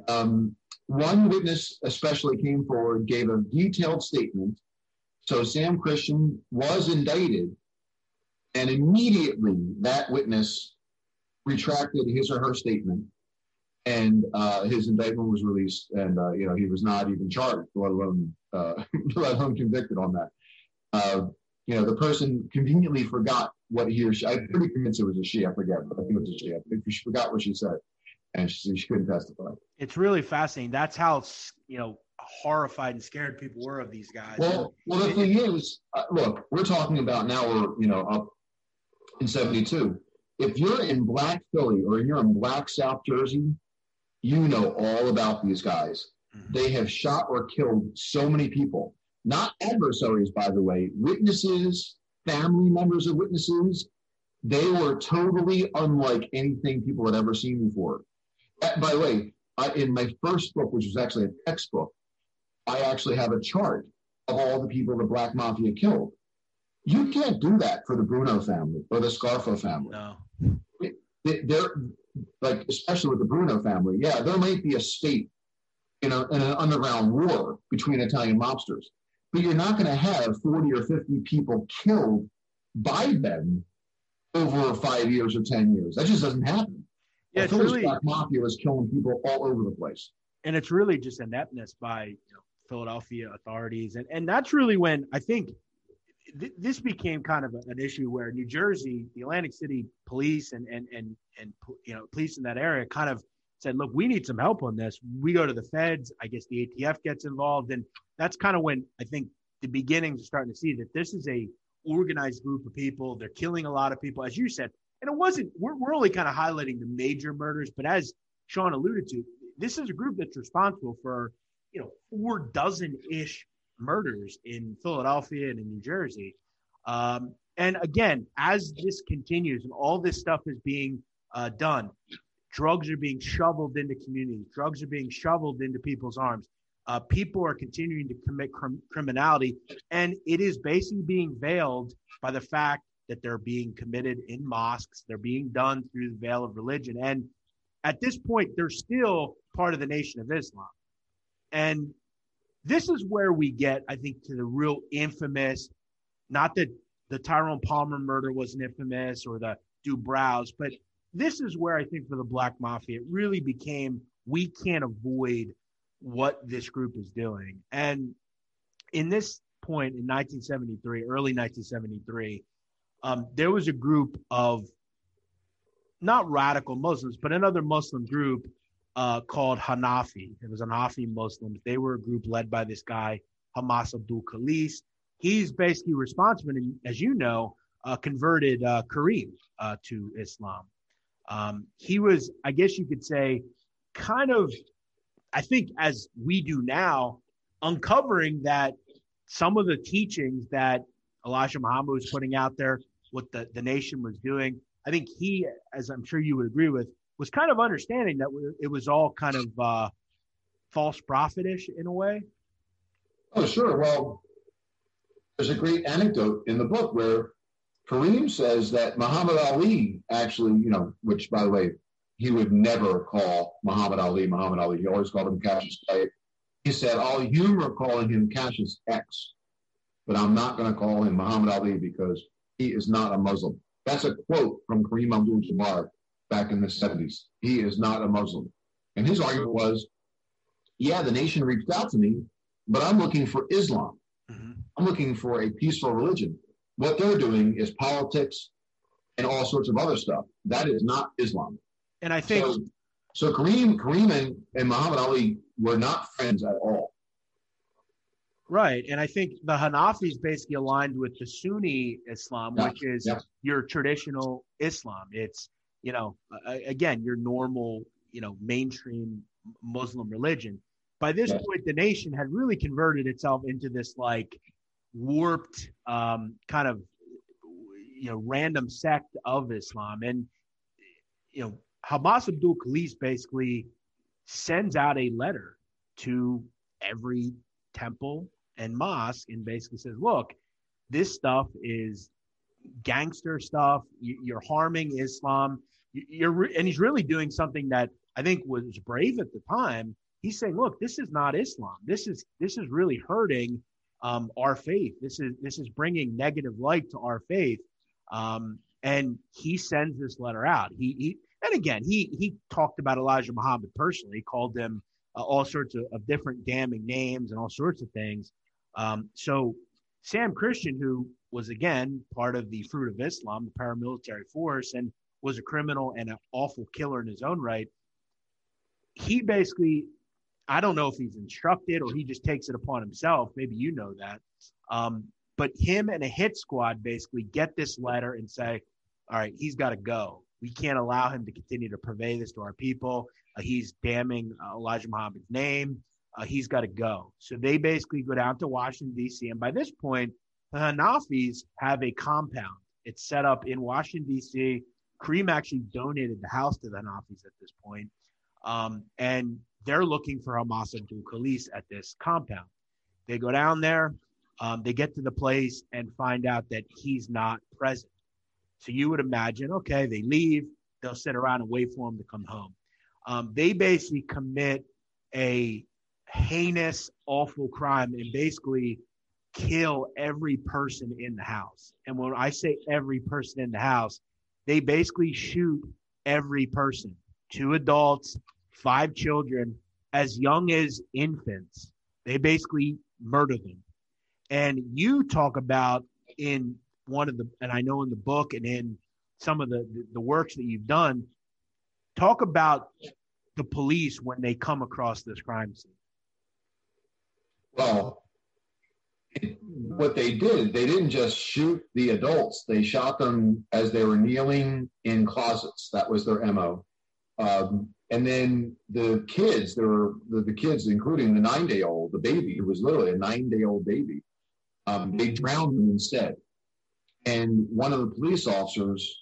one witness especially came forward, gave a detailed statement. So Sam Christian was indicted, and immediately that witness retracted his or her statement, and his indictment was released, and he was not even charged, let alone convicted on that. The person conveniently forgot what he or she. I'm pretty convinced it was a she. I forget, but I think it was a she. I think she forgot what she said, and she couldn't testify. It's really fascinating. That's how horrified and scared people were of these guys. Well, the thing is, look, we're talking about now. We're up in 72. If you're in Black Philly or you're in Black South Jersey, you know all about these guys. Mm-hmm. They have shot or killed so many people. Not adversaries, by the way, witnesses, family members of witnesses. They were totally unlike anything people had ever seen before. By the way, in my first book, which was actually a textbook, I actually have a chart of all the people the Black Mafia killed. You can't do that for the Bruno family or the Scarfa family. No. They're like, especially with the Bruno family. Yeah, there might be a state in an underground war between Italian mobsters, but you're not going to have 40 or 50 people killed by them over 5 years or 10 years. That just doesn't happen. Yeah, it's really, Black Mafia was killing people all over the place. And it's really just ineptness by Philadelphia authorities. And that's really when I think this became kind of an issue where New Jersey, the Atlantic City police and police in that area kind of said, look, we need some help on this. We go to the feds. I guess the ATF gets involved. And that's kind of when I think the beginnings are starting to see that this is a organized group of people. They're killing a lot of people, as you said. And it wasn't, we're only kind of highlighting the major murders, but as Sean alluded to, this is a group that's responsible for, 4 dozen-ish murders in Philadelphia and in New Jersey. And again, as this continues and all this stuff is being done, drugs are being shoveled into communities. Drugs are being shoveled into people's arms. people are continuing to commit criminality, and it is basically being veiled by the fact that they're being committed in mosques. They're being done through the veil of religion. And at this point, they're still part of the Nation of Islam. And this is where we get, I think, to the real infamous, not that the Tyrone Palmer murder wasn't infamous or the Dubrows, but this is where I think for the Black Mafia, it really became, we can't avoid what this group is doing. And in this point in 1973, early 1973, there was a group of not radical Muslims, but another Muslim group called Hanafi. It was Hanafi Muslims. They were a group led by this guy, Hamas Abdul Khalis. He's basically responsible, and as you know, converted Kareem to Islam. He was, I guess you could say, kind of, I think as we do now, uncovering that some of the teachings that Elijah Muhammad was putting out there, what the nation was doing, I think he, as I'm sure you would agree with, was kind of understanding that it was all kind of false prophetish in a way. Oh, sure. Well, there's a great anecdote in the book where Kareem says that Muhammad Ali actually, which, by the way, he would never call Muhammad Ali. He always called him Cassius Clay. He said, I'll humor calling him Cassius X, but I'm not going to call him Muhammad Ali because he is not a Muslim. That's a quote from Kareem Abdul-Jabbar back in the 70s. He is not a Muslim. And his argument was, yeah, the nation reached out to me, but I'm looking for Islam. Mm-hmm. I'm looking for a peaceful religion. What they're doing is politics and all sorts of other stuff. That is not Islam. And I think so Kareem and Muhammad Ali were not friends at all. Right. And I think the Hanafis basically aligned with the Sunni Islam, which is your traditional Islam. It's, again, your normal, mainstream Muslim religion. By this point, the nation had really converted itself into this like warped kind of, random sect of Islam. And, Hamas Abdul Khalis basically sends out a letter to every temple and mosque and basically says, look, this stuff is gangster stuff. You're harming Islam. And he's really doing something that I think was brave at the time. He's saying, look, this is not Islam. This is really hurting our faith. This is bringing negative light to our faith. And he sends this letter out. He talked about Elijah Muhammad personally. He called him all sorts of different damning names and all sorts of things. So Sam Christian, who was, again, part of the Fruit of Islam, the paramilitary force, and was a criminal and an awful killer in his own right, he basically, I don't know if he's instructed or he just takes it upon himself. Maybe you know that. But him and a hit squad basically get this letter and say, all right, he's got to go. We can't allow him to continue to purvey this to our people. He's damning Elijah Muhammad's name. He's got to go. So they basically go down to Washington, D.C. And by this point, the Hanafis have a compound. It's set up in Washington, D.C. Kareem actually donated the house to the Hanafis at this point. And they're looking for Hamas Abdul Khalis at this compound. They go down there. They get to the place and find out that he's not present. So you would imagine, okay, they leave. They'll sit around and wait for him to come home. They basically commit a heinous, awful crime and basically kill every person in the house. And when I say every person in the house, they basically shoot every person, 2 adults, 5 children, as young as infants. They basically murder them. And you talk about in one of the, and I know in the book and in some of the works that you've done, talk about the police when they come across this crime scene. Well, what they did, they didn't just shoot the adults. They shot them as they were kneeling in closets. That was their MO. And then the kids, there were the kids, including the 9-day-old, the baby, who was literally a 9-day-old baby. They drowned them instead. And one of the police officers,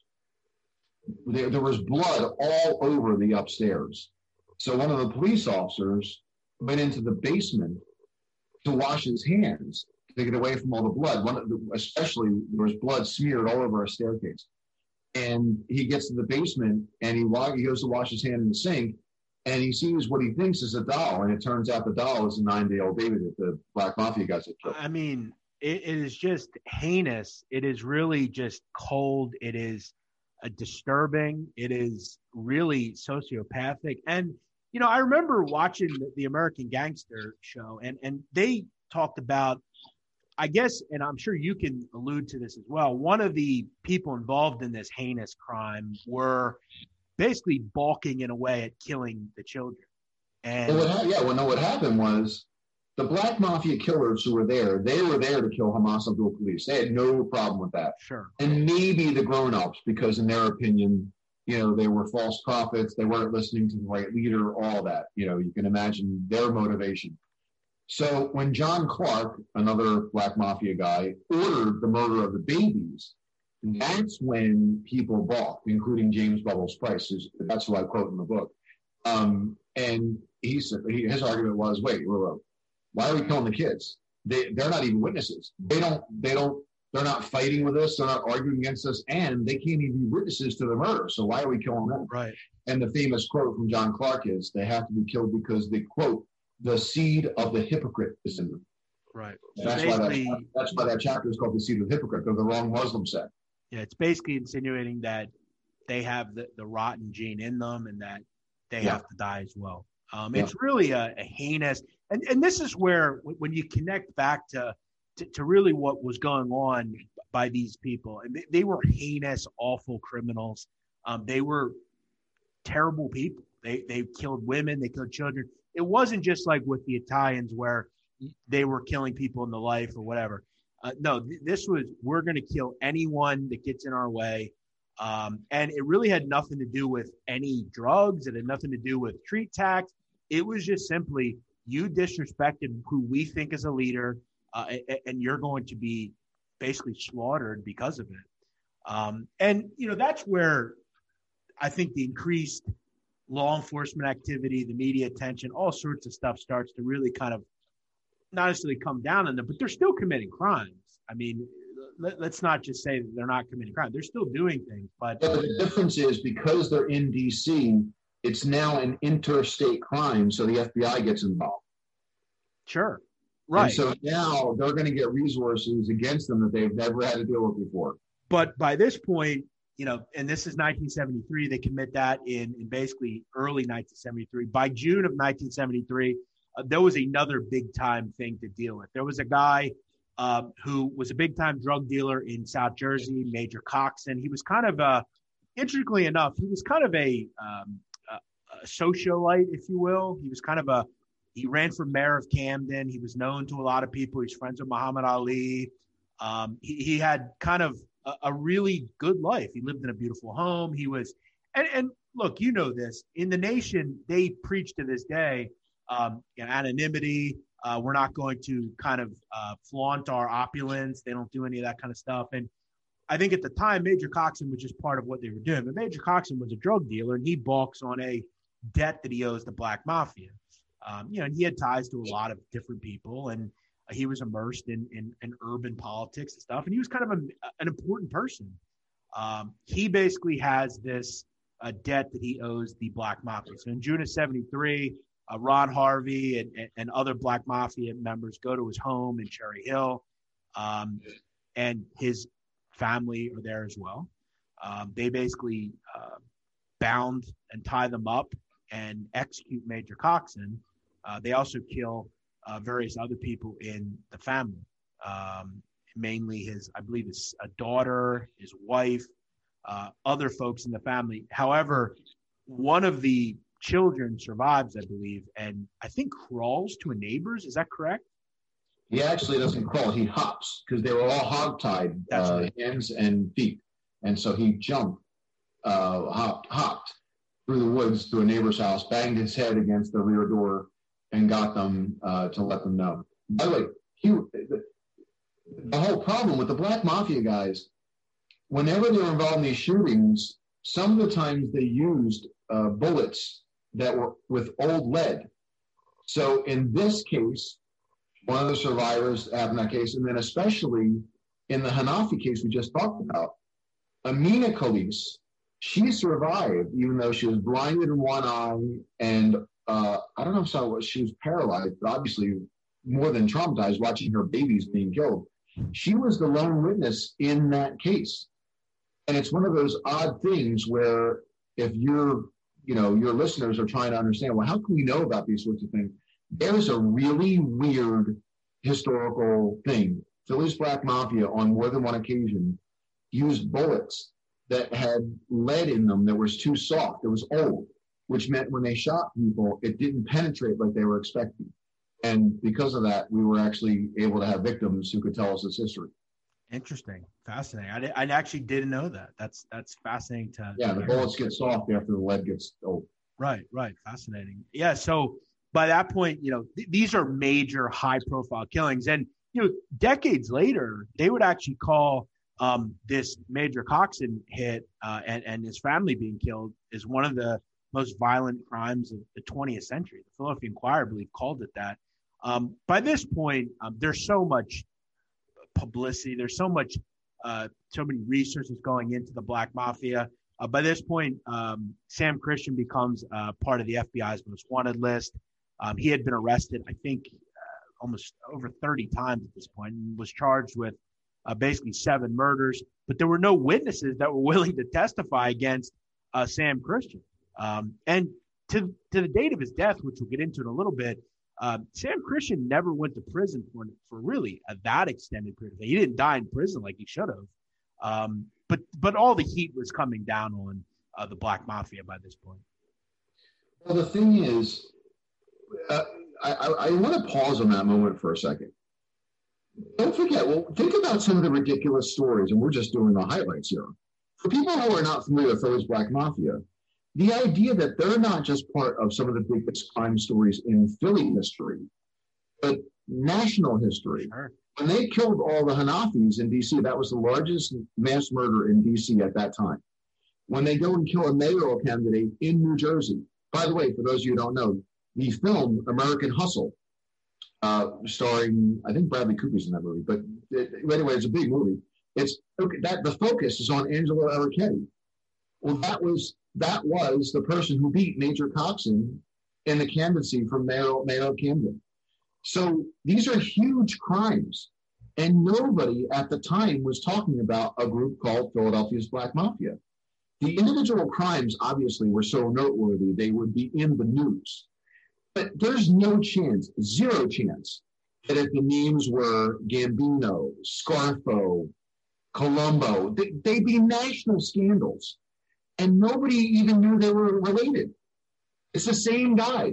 there was blood all over the upstairs. So one of the police officers went into the basement to wash his hands to get away from all the blood. Especially there was blood smeared all over a staircase. And he gets to the basement and he goes to wash his hand in the sink, and he sees what he thinks is a doll, and it turns out the doll is a 9-day-old baby that the Black Mafia guys had killed. I mean, it is just heinous. It is really just cold. It is disturbing. It is really sociopathic. And, you know, I remember watching the American Gangster show, and they talked about, I guess, and I'm sure you can allude to this as well, one of the people involved in this heinous crime were basically balking in a way at killing the children. And what happened was the Black Mafia killers who were there, they were there to kill Hamas Abdul Police. They had no problem with that. Sure. And maybe the grown-ups, because in their opinion, you know, they were false prophets, they weren't listening to the right leader, all that. You know, you can imagine their motivation. So when John Clark, another Black Mafia guy, ordered the murder of the babies, that's when people balked, including James Bubbles Price. That's who I quote in the book. And he said, his argument was, wait, why are we killing the kids? They're not even witnesses. They're not fighting with us. They're not arguing against us, and they can't even be witnesses to the murder. So why are we killing them? Right. And the famous quote from John Clark is, they have to be killed because they, quote, the seed of the hypocrite is in them. Right. That's why that chapter is called The Seed of the Hypocrite, because the wrong Muslim sect. Yeah, it's basically insinuating that they have the rotten gene in them and that they have to die as well. It's really a heinous, and this is where when you connect back to really what was going on by these people, and they were heinous, awful criminals. They were terrible people. They killed women, they killed children. It wasn't just like with the Italians where they were killing people in the life or whatever. No, this was, we're going to kill anyone that gets in our way. And it really had nothing to do with any drugs. It had nothing to do with street tax. It was just simply, you disrespected who we think is a leader, and you're going to be basically slaughtered because of it. And, you know, that's where I think the increased law enforcement activity, the media attention, all sorts of stuff starts to really kind of not necessarily come down on them, but they're still committing crimes. I mean, let's not just say that they're not committing crime. They're still doing things. But the difference is, because they're in D.C., it's now an interstate crime, so the FBI gets involved. Sure. Right. And so now they're going to get resources against them that they've never had to deal with before. But by this point, you know, and this is 1973, they commit that in basically early 1973. By June of 1973, there was another big time thing to deal with. There was a guy who was a big time drug dealer in South Jersey, Major Coxon. He was kind of intriguingly enough, he was kind of a socialite, if you will. He was kind of he ran for mayor of Camden. He was known to a lot of people. He's friends with Muhammad Ali. He had kind of a really good life. He lived in a beautiful home. He was, and look, you know this, in the nation, they preach to this day, anonymity. We're not going to kind of flaunt our opulence. They don't do any of that kind of stuff. And I think at the time, Major Coxon was just part of what they were doing. But Major Coxon was a drug dealer, and he balks on a debt that he owes the Black Mafia. And he had ties to a lot of different people, and he was immersed in urban politics and stuff. And he was kind of an important person. He basically has this debt that he owes the Black Mafia. So in June of 73, Ron Harvey and other Black Mafia members go to his home in Cherry Hill, and his family are there as well. They basically bound and tie them up and execute Major Coxon. They also kill various other people in the family, mainly his daughter, his wife, other folks in the family. However, one of the children survives, I believe, and I think crawls to a neighbor's. Is that correct? He actually doesn't crawl. He hops, because they were all hog-tied, hands and feet. And so he jumped, hopped through the woods to a neighbor's house, banged his head against the rear door, and got them to let them know. By the way, the whole problem with the Black Mafia guys, whenever they were involved in these shootings, some of the times they used bullets that were with old lead. So in this case, one of the survivors have in that case, and then especially in the Hanafi case we just talked about, Amina Khalis, she survived even though she was blinded in one eye, and I don't know if she was paralyzed, but obviously more than traumatized watching her babies being killed. She was the lone witness in that case. And it's one of those odd things where if your listeners are trying to understand, well, how can we know about these sorts of things? There's a really weird historical thing. Philly's Black Mafia on more than one occasion used bullets that had lead in them that was too soft. It was old, which meant when they shot people, it didn't penetrate like they were expecting. And because of that, we were actually able to have victims who could tell us this history. Interesting. Fascinating. I actually didn't know that. That's fascinating to the bullets get soft after the lead gets old. Right. Fascinating. Yeah. So by that point, these are major high profile killings. And, decades later, they would actually call this Major Coxon hit and his family being killed is one of the most violent crimes of the 20th century. The Philadelphia Inquirer, I believe, called it that. By this point, there's so much publicity. There's so many resources going into the Black Mafia. By this point, Sam Christian becomes part of the FBI's most wanted list. He had been arrested, I think, almost over 30 times at this point, and was charged with basically 7 murders. But there were no witnesses that were willing to testify against Sam Christian. And to the date of his death, which we'll get into in a little bit, Sam Christian never went to prison for really that extended period of time. He didn't die in prison like he should have. But all the heat was coming down on the Black Mafia by this point. Well, the thing is, I want to pause on that moment for a second. Don't forget, think about some of the ridiculous stories, and we're just doing the highlights here. For people who are not familiar with Philly's Black Mafia, the idea that they're not just part of some of the biggest crime stories in Philly history, but national history. Sure. When they killed all the Hanafis in D.C., that was the largest mass murder in D.C. at that time. When they go and kill a mayoral candidate in New Jersey. By the way, for those of you who don't know, the film American Hustle, starring, I think Bradley Cooper's in that movie, but anyway, it's a big movie. The focus is on Angelo Arrighetti. Well, that was the person who beat Major Coxon in the candidacy for mayor of Camden. So these are huge crimes. And nobody at the time was talking about a group called Philadelphia's Black Mafia. The individual crimes obviously were so noteworthy, they would be in the news. But there's no chance, zero chance, that if the names were Gambino, Scarfo, Colombo, they'd be national scandals. And nobody even knew they were related. It's the same guys.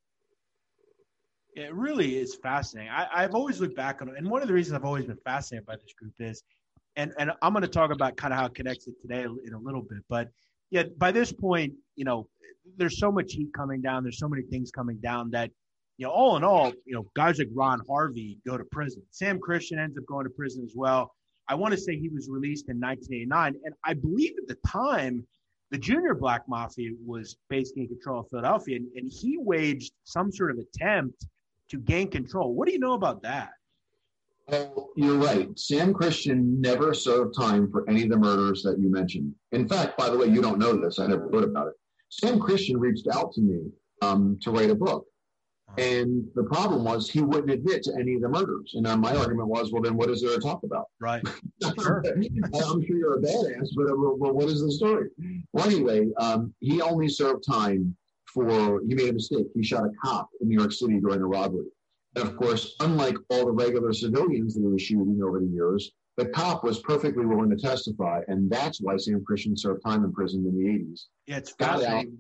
It really is fascinating. I've always looked back on it. And one of the reasons I've always been fascinated by this group is, and I'm going to talk about kind of how it connects it today in a little bit. But yeah, by this point, there's so much heat coming down. There's so many things coming down that, all in all, guys like Ron Harvey go to prison. Sam Christian ends up going to prison as well. I want to say he was released in 1989. And I believe at the time, the Junior Black Mafia was basically in control of Philadelphia, and he waged some sort of attempt to gain control. What do you know about that? Well, you're right. Sam Christian never served time for any of the murders that you mentioned. In fact, by the way, you don't know this. I never heard about it. Sam Christian reached out to me to write a book. And the problem was he wouldn't admit to any of the murders. And my argument was, well, then what is there to talk about? Right. Sure. I'm sure you're a badass, but what is the story? Well, anyway, he only served time he made a mistake. He shot a cop in New York City during a robbery. And of course, unlike all the regular civilians that he was shooting over the years, the cop was perfectly willing to testify. And that's why Sam Christian served time in prison in the 80s. Yeah, it's fascinating.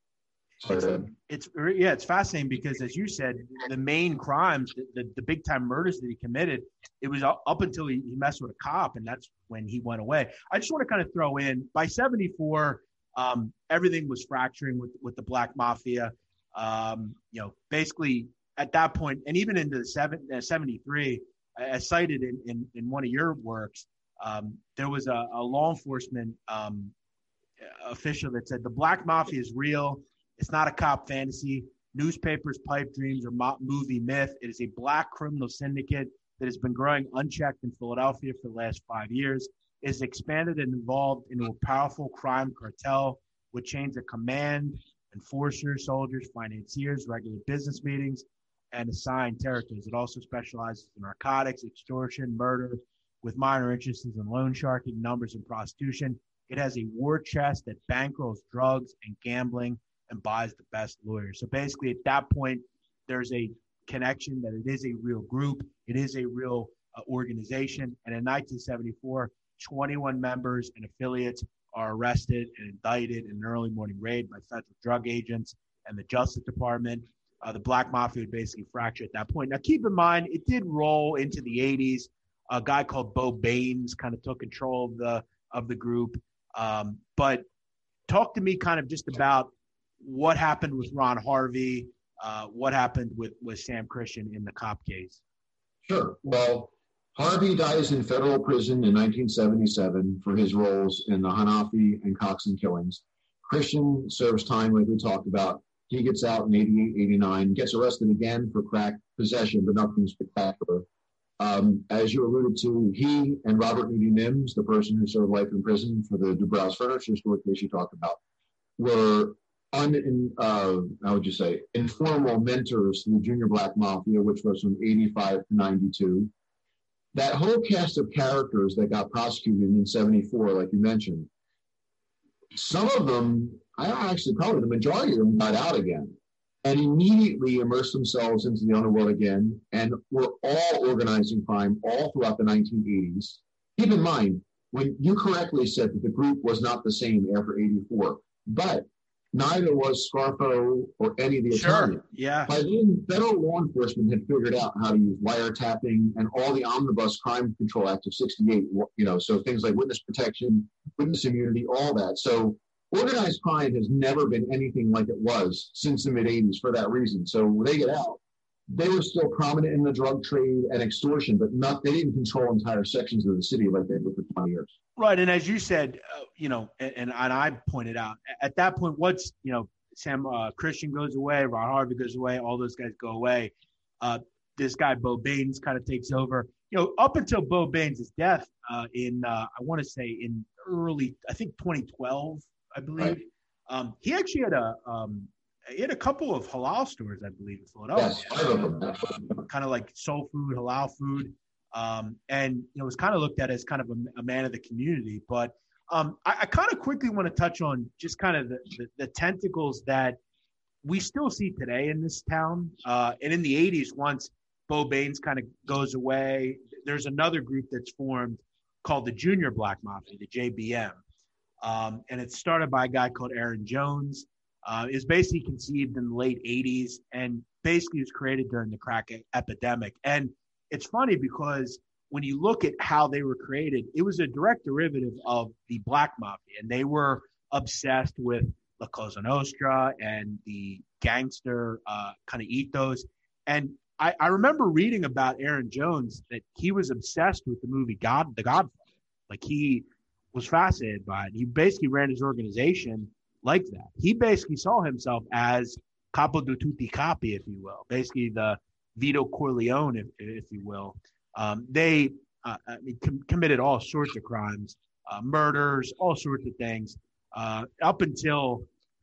It's fascinating because, as you said, the main crimes, the big time murders that he committed, it was up until he messed with a cop, and that's when he went away. I just want to kind of throw in, by 74, everything was fracturing with the Black Mafia. Basically at that point, and even into the 73, as cited in one of your works, there was a law enforcement official that said the Black Mafia is real. It's not a cop fantasy. Newspapers, Pipe Dreams, or Movie Myth. It is a black criminal syndicate that has been growing unchecked in Philadelphia for the last 5 years. It is expanded and evolved into a powerful crime cartel with chains of command, enforcers, soldiers, financiers, regular business meetings, and assigned territories. It also specializes in narcotics, extortion, murder, with minor interests in loan sharking, numbers, and prostitution. It has a war chest that bankrolls drugs and gambling and buys the best lawyers. So basically, at that point, there's a connection that it is a real group. It is a real organization. And in 1974, 21 members and affiliates are arrested and indicted in an early morning raid by federal drug agents and the Justice Department. The Black Mafia would basically fracture at that point. Now, keep in mind, it did roll into the 80s. A guy called Bo Baines kind of took control of the group. But talk to me kind of just about what happened with Ron Harvey, what happened with Sam Christian in the cop case. Sure. Well, Harvey dies in federal prison in 1977 for his roles in the Hanafi and Coxon killings. Christian serves time, like we talked about. He gets out in 88, 89, gets arrested again for crack possession, but nothing spectacular. As you alluded to, he and Robert Moody Mims, the person who served life in prison for the Dubrow's furniture store case you talked about, were informal mentors to the Junior Black Mafia, which was from 85 to 92. That whole cast of characters that got prosecuted in 74, like you mentioned, some of them, probably the majority of them got out again and immediately immersed themselves into the underworld again and were all organizing crime all throughout the 1980s. Keep in mind, when you correctly said that the group was not the same after 84, but neither was Scarfo or any of the Italians. Yeah. By then, federal law enforcement had figured out how to use wiretapping and all the Omnibus Crime Control Act of 68, so things like witness protection, witness immunity, all that. So organized crime has never been anything like it was since the mid-'80s for that reason. So when they get out, they were still prominent in the drug trade and extortion, but they didn't control entire sections of the city like they did for 20 years. Right. And as you said, and I pointed out, at that point, Sam Christian goes away, Ron Harvey goes away, all those guys go away. This guy, Bo Baines, kind of takes over. Up until Bo Baines' death in early, I think 2012, I believe. Right. He actually had a couple of halal stores, I believe, in Philadelphia. Yes, kind of like soul food, halal food. And was kind of looked at as kind of a man of the community. But I kind of quickly want to touch on just kind of the tentacles that we still see today in this town. And in the 80s, once Bo Baines kind of goes away, there's another group that's formed called the Junior Black Mafia, the JBM. And it's started by a guy called Aaron Jones. Is basically conceived in the late 80s and basically was created during the crack epidemic. And it's funny because when you look at how they were created, it was a direct derivative of the Black Mafia. And they were obsessed with La Cosa Nostra and the gangster kind of ethos. And I remember reading about Aaron Jones that he was obsessed with the movie The Godfather. Like he was fascinated by it. He basically ran his organization like that. He basically saw himself as capo di tutti capi, if you will, basically the Vito Corleone, if you will. They committed all sorts of crimes, murders, all sorts of things, up until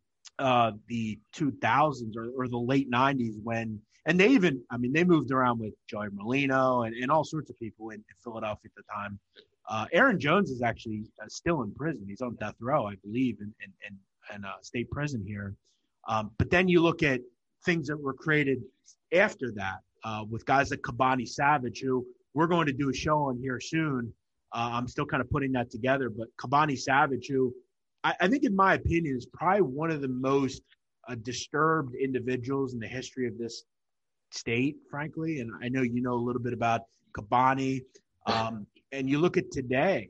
the 2000s or the late 90s and they moved around with Joey Molino and all sorts of people in Philadelphia at the time. Aaron Jones is actually still in prison. He's on death row, I believe, in state prison here. But then you look at things that were created after that with guys like Kabani Savage, who we're going to do a show on here soon. I'm still kind of putting that together, but Kabani Savage, who I think in my opinion is probably one of the most disturbed individuals in the history of this state, frankly. And I know you know a little bit about Kabani. And you look at today,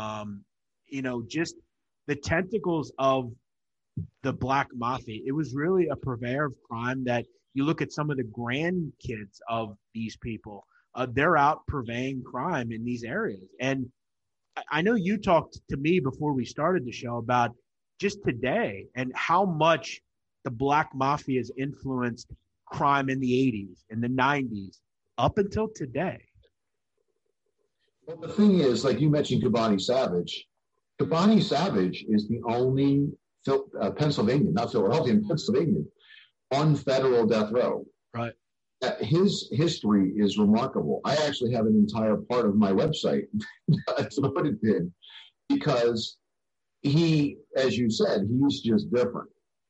just the tentacles of the Black Mafia. It was really a purveyor of crime that you look at some of the grandkids of these people. They're out purveying crime in these areas. And I know you talked to me before we started the show about just today and how much the Black Mafia has influenced crime in the 80s, in the 90s, up until today. Well, the thing is, like you mentioned, Kobani Savage. Kobani Savage is the only Pennsylvania, not Philadelphia, Pennsylvania, on federal death row. Right. His history is remarkable. I actually have an entire part of my website devoted to him because he, as you said, he's just different.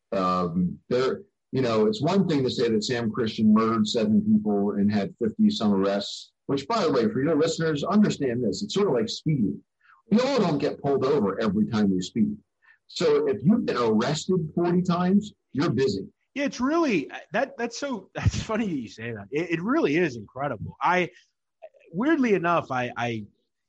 It's one thing to say that Sam Christian murdered 7 people and had 50 some arrests, which, by the way, for your listeners, understand this. It's sort of like speeding. We all don't get pulled over every time we speed. So if you've been arrested 40 times, you're busy. Yeah, it's really that's funny that you say that. It really is incredible. Weirdly enough, I've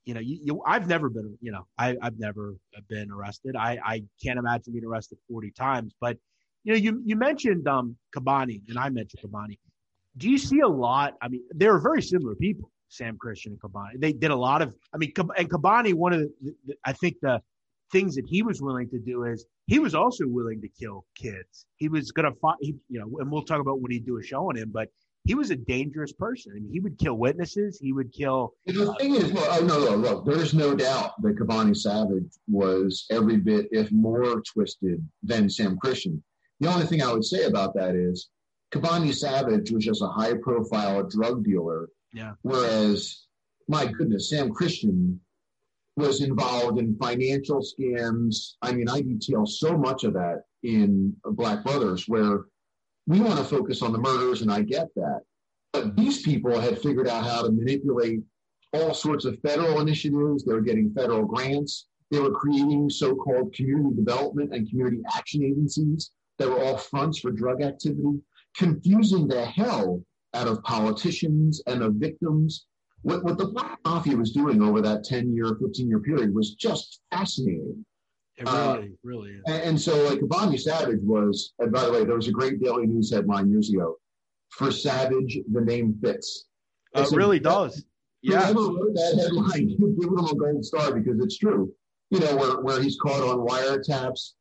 never been, I've never been arrested. I can't imagine being arrested 40 times. But you mentioned Kobani, and I mentioned Kobani. Do you see a lot? I mean, they're very similar people, Sam Christian and Kobani. They did a lot of. I mean, and Kobani, one of I think the things that he was willing to do is he was also willing to kill kids. He was going to fight, and we'll talk about what he'd do a show on him, but he was a dangerous person. I mean, he would kill witnesses. He would kill. The thing is, look, there's no doubt that Kobani Savage was every bit, if more twisted than Sam Christian. The only thing I would say about that is Kobani Savage was just a high profile drug dealer. Yeah. Whereas, my goodness, Sam Christian was involved in financial scams. I mean, I detail so much of that in Black Brothers, where we want to focus on the murders, and I get that. But these people had figured out how to manipulate all sorts of federal initiatives. They were getting federal grants. They were creating so-called community development and community action agencies that were all fronts for drug activity, confusing the hell out of politicians and of victims. What the Black Mafia was doing over that 10-year, 15-year period was just fascinating. It really is. And so, like, Kobani Savage was, and by the way, there was a great Daily News headline years ago, "For Savage, the name fits." It really does. Yeah. Whoever wrote that headline, give him a gold star because it's true. Where he's caught on wiretaps,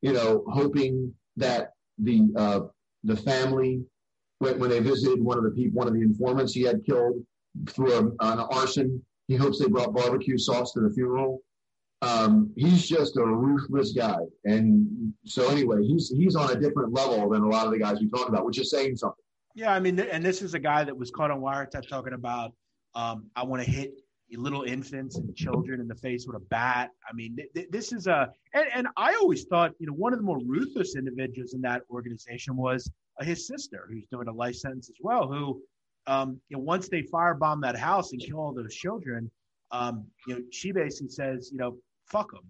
hoping that the family, when they visited one of the informants he had killed, through an arson, he hopes they brought barbecue sauce to the funeral. He's just a ruthless guy. And so anyway, he's on a different level than a lot of the guys we talk about, which is saying something. Yeah, I mean, and this is a guy that was caught on wiretap talking about, I want to hit little infants and children in the face with a bat. I mean, this is and I always thought, one of the more ruthless individuals in that organization was his sister, who's doing a life sentence as well, who, once they firebomb that house and kill all those children, she basically says, fuck them.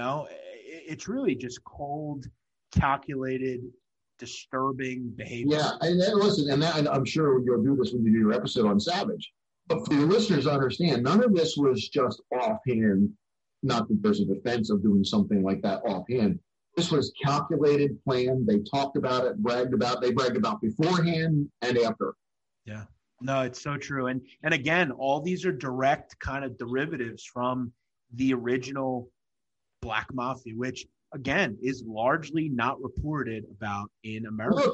It's really just cold, calculated, disturbing behavior. Yeah, and listen, and I'm sure you'll do this when you do your episode on Savage. But for your listeners to understand, none of this was just offhand. Not that there's a defense of doing something like that offhand. This was calculated, planned. They talked about it, they bragged about beforehand and after. Yeah. No, it's so true. And again, all these are direct kind of derivatives from the original Black Mafia, which, again, is largely not reported about in America.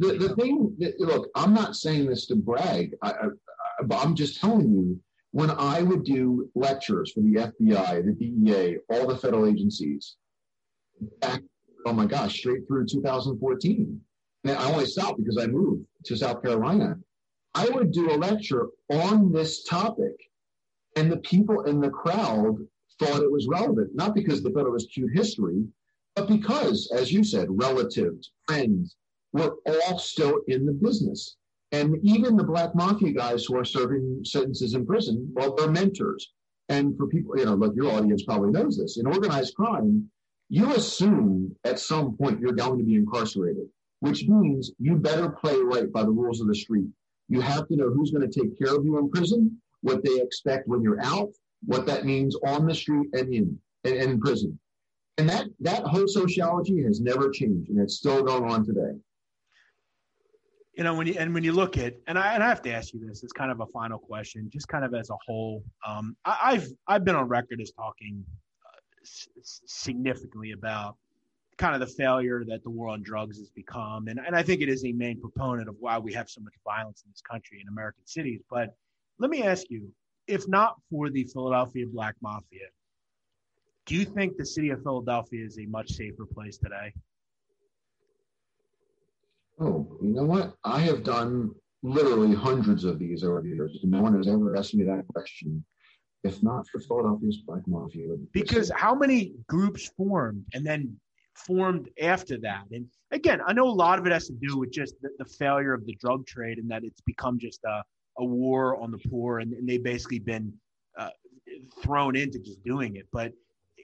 Look, I'm not saying this to brag. I'm just telling you, when I would do lectures for the FBI, the DEA, all the federal agencies, back, straight through 2014. And I only stopped because I moved to South Carolina. I would do a lecture on this topic, and the people in the crowd thought it was relevant, not because they thought it was cute history, but because, as you said, relatives, friends, were all still in the business. And even the Black Mafia guys who are serving sentences in prison, well, they're mentors. And for people, look, your audience probably knows this. In organized crime, you assume at some point you're going to be incarcerated, which means you better play right by the rules of the street. You have to know who's going to take care of you in prison, what they expect when you're out, what that means on the street and in prison. And that whole sociology has never changed, and it's still going on today. When you look at, and I have to ask you this, it's kind of a final question, just kind of as a whole. I've been on record as talking significantly about kind of the failure that the war on drugs has become. And I think it is a main proponent of why we have so much violence in this country, in American cities. But let me ask you, if not for the Philadelphia Black Mafia, do you think the city of Philadelphia is a much safer place today? Oh, you know what? I have done literally hundreds of these over the years. No one has ever asked me that question. If not for Philadelphia's Black Mafia. Because how many groups formed and then formed after that? And again, I know a lot of it has to do with just the failure of the drug trade and that it's become just a war on the poor, and they've basically been thrown into just doing it. But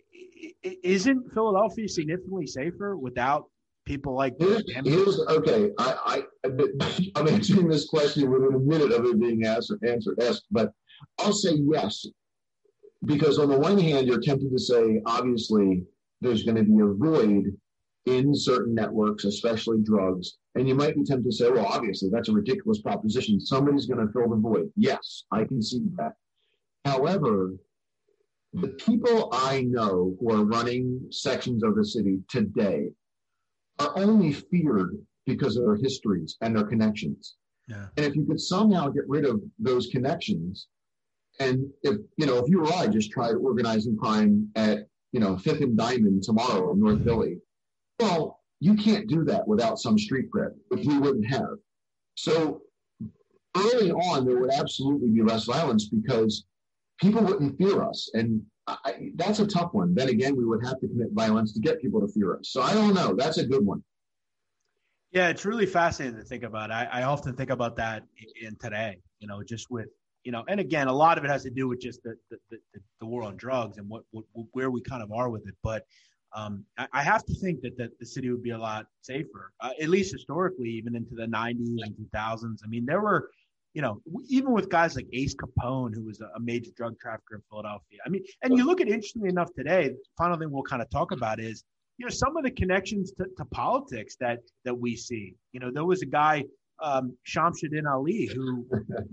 isn't Philadelphia significantly safer without people like okay, I'm answering this question within a minute of it being asked, but I'll say yes, because on the one hand, you're tempted to say, obviously, there's going to be a void in certain networks, especially drugs, and you might be tempted to say, well, obviously, that's a ridiculous proposition. Somebody's going to fill the void. Yes, I can see that. However, the people I know who are running sections of the city today are only feared because of their histories and their connections. Yeah. And if you could somehow get rid of those connections, and if you or I just tried organizing crime at, 5th and Diamond tomorrow in North Philly, well, you can't do that without some street cred, which we wouldn't have. So early on, there would absolutely be less violence because people wouldn't fear us. And that's a tough one. Then again, we would have to commit violence to get people to fear us. So I don't know. That's a good one. Yeah, it's really fascinating to think about. I often think about that in today, just with, and again, a lot of it has to do with just the war on drugs and where we kind of are with it. But I have to think that the city would be a lot safer, at least historically, even into the 90s and 2000s. I mean, there were, even with guys like Ace Capone, who was a major drug trafficker in Philadelphia. I mean, and you look at, interestingly enough today, the final thing we'll kind of talk about is, some of the connections to politics that we see. There was a guy, Shamsuddin Ali, who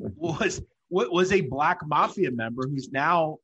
was a Black Mafia member who's now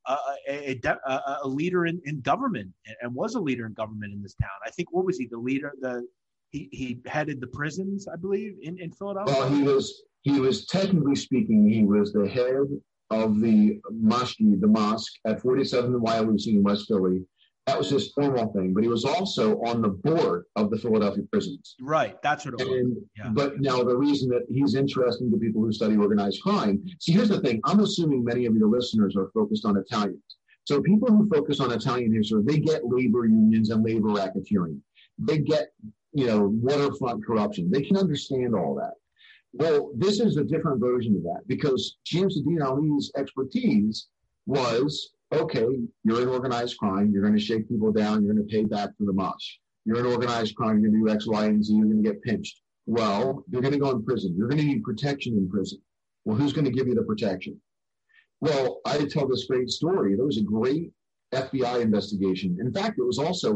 a leader in government and was a leader in government in this town. I think, what was he, the leader? He headed the prisons, I believe, in Philadelphia. Well, he was technically speaking, he was the head of the mosque at 47 Wyalusing in West Philly. That was his formal thing, but he was also on the board of the Philadelphia prisons. Right, that's what it was. Yeah. But now the reason that he's interesting to people who study organized crime, see, here's the thing. I'm assuming many of your listeners are focused on Italians. So people who focus on Italian history, they get labor unions and labor racketeering. They get, waterfront corruption. They can understand all that. Well, this is a different version of that because Shamsuddin Ali's expertise was, okay, you're in organized crime. You're going to shake people down. You're going to pay back for the mosque. You're in organized crime. You're going to do X, Y, and Z. You're going to get pinched. Well, you're going to go in prison. You're going to need protection in prison. Well, who's going to give you the protection? Well, I tell this great story. There was a great FBI investigation. In fact, it was also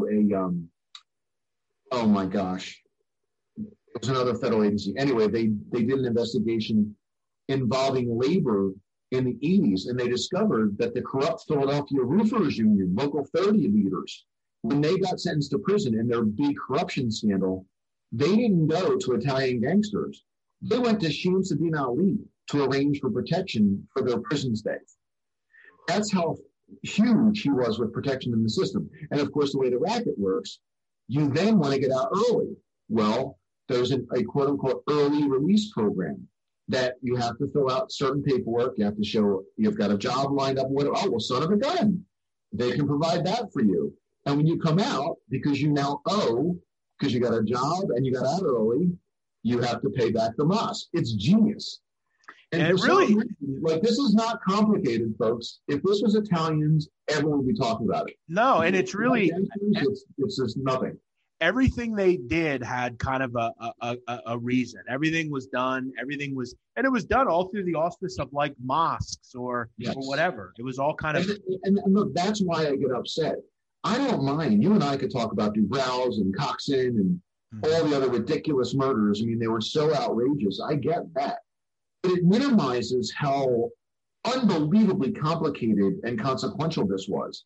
oh my gosh, it was another federal agency. Anyway, they did an investigation involving labor in the 80s, and they discovered that the corrupt Philadelphia Roofers Union, Local 30 leaders, when they got sentenced to prison in their big corruption scandal, they didn't go to Italian gangsters. They went to Shamsuddin Ali to arrange for protection for their prison stay. That's how huge he was with protection in the system. And of course, the way the racket works, you then want to get out early. Well, there's a quote unquote early release program that you have to fill out certain paperwork. You have to show you've got a job lined up. Oh, well, son of a gun. They can provide that for you. And when you come out, because you now owe, because you got a job and you got out early, you have to pay back the mosque. It's genius. And really, this is not complicated, folks. If this was Italians, everyone would be talking about it. No, and it's really, it's just nothing. Everything they did had kind of a reason. Everything was done. And it was done all through the auspice of like mosques or whatever. It was all kind of. And look, that's why I get upset. I don't mind. You and I could talk about Dubrow's and Coxon and all the other ridiculous murders. I mean, they were so outrageous. I get that. But it minimizes how unbelievably complicated and consequential this was.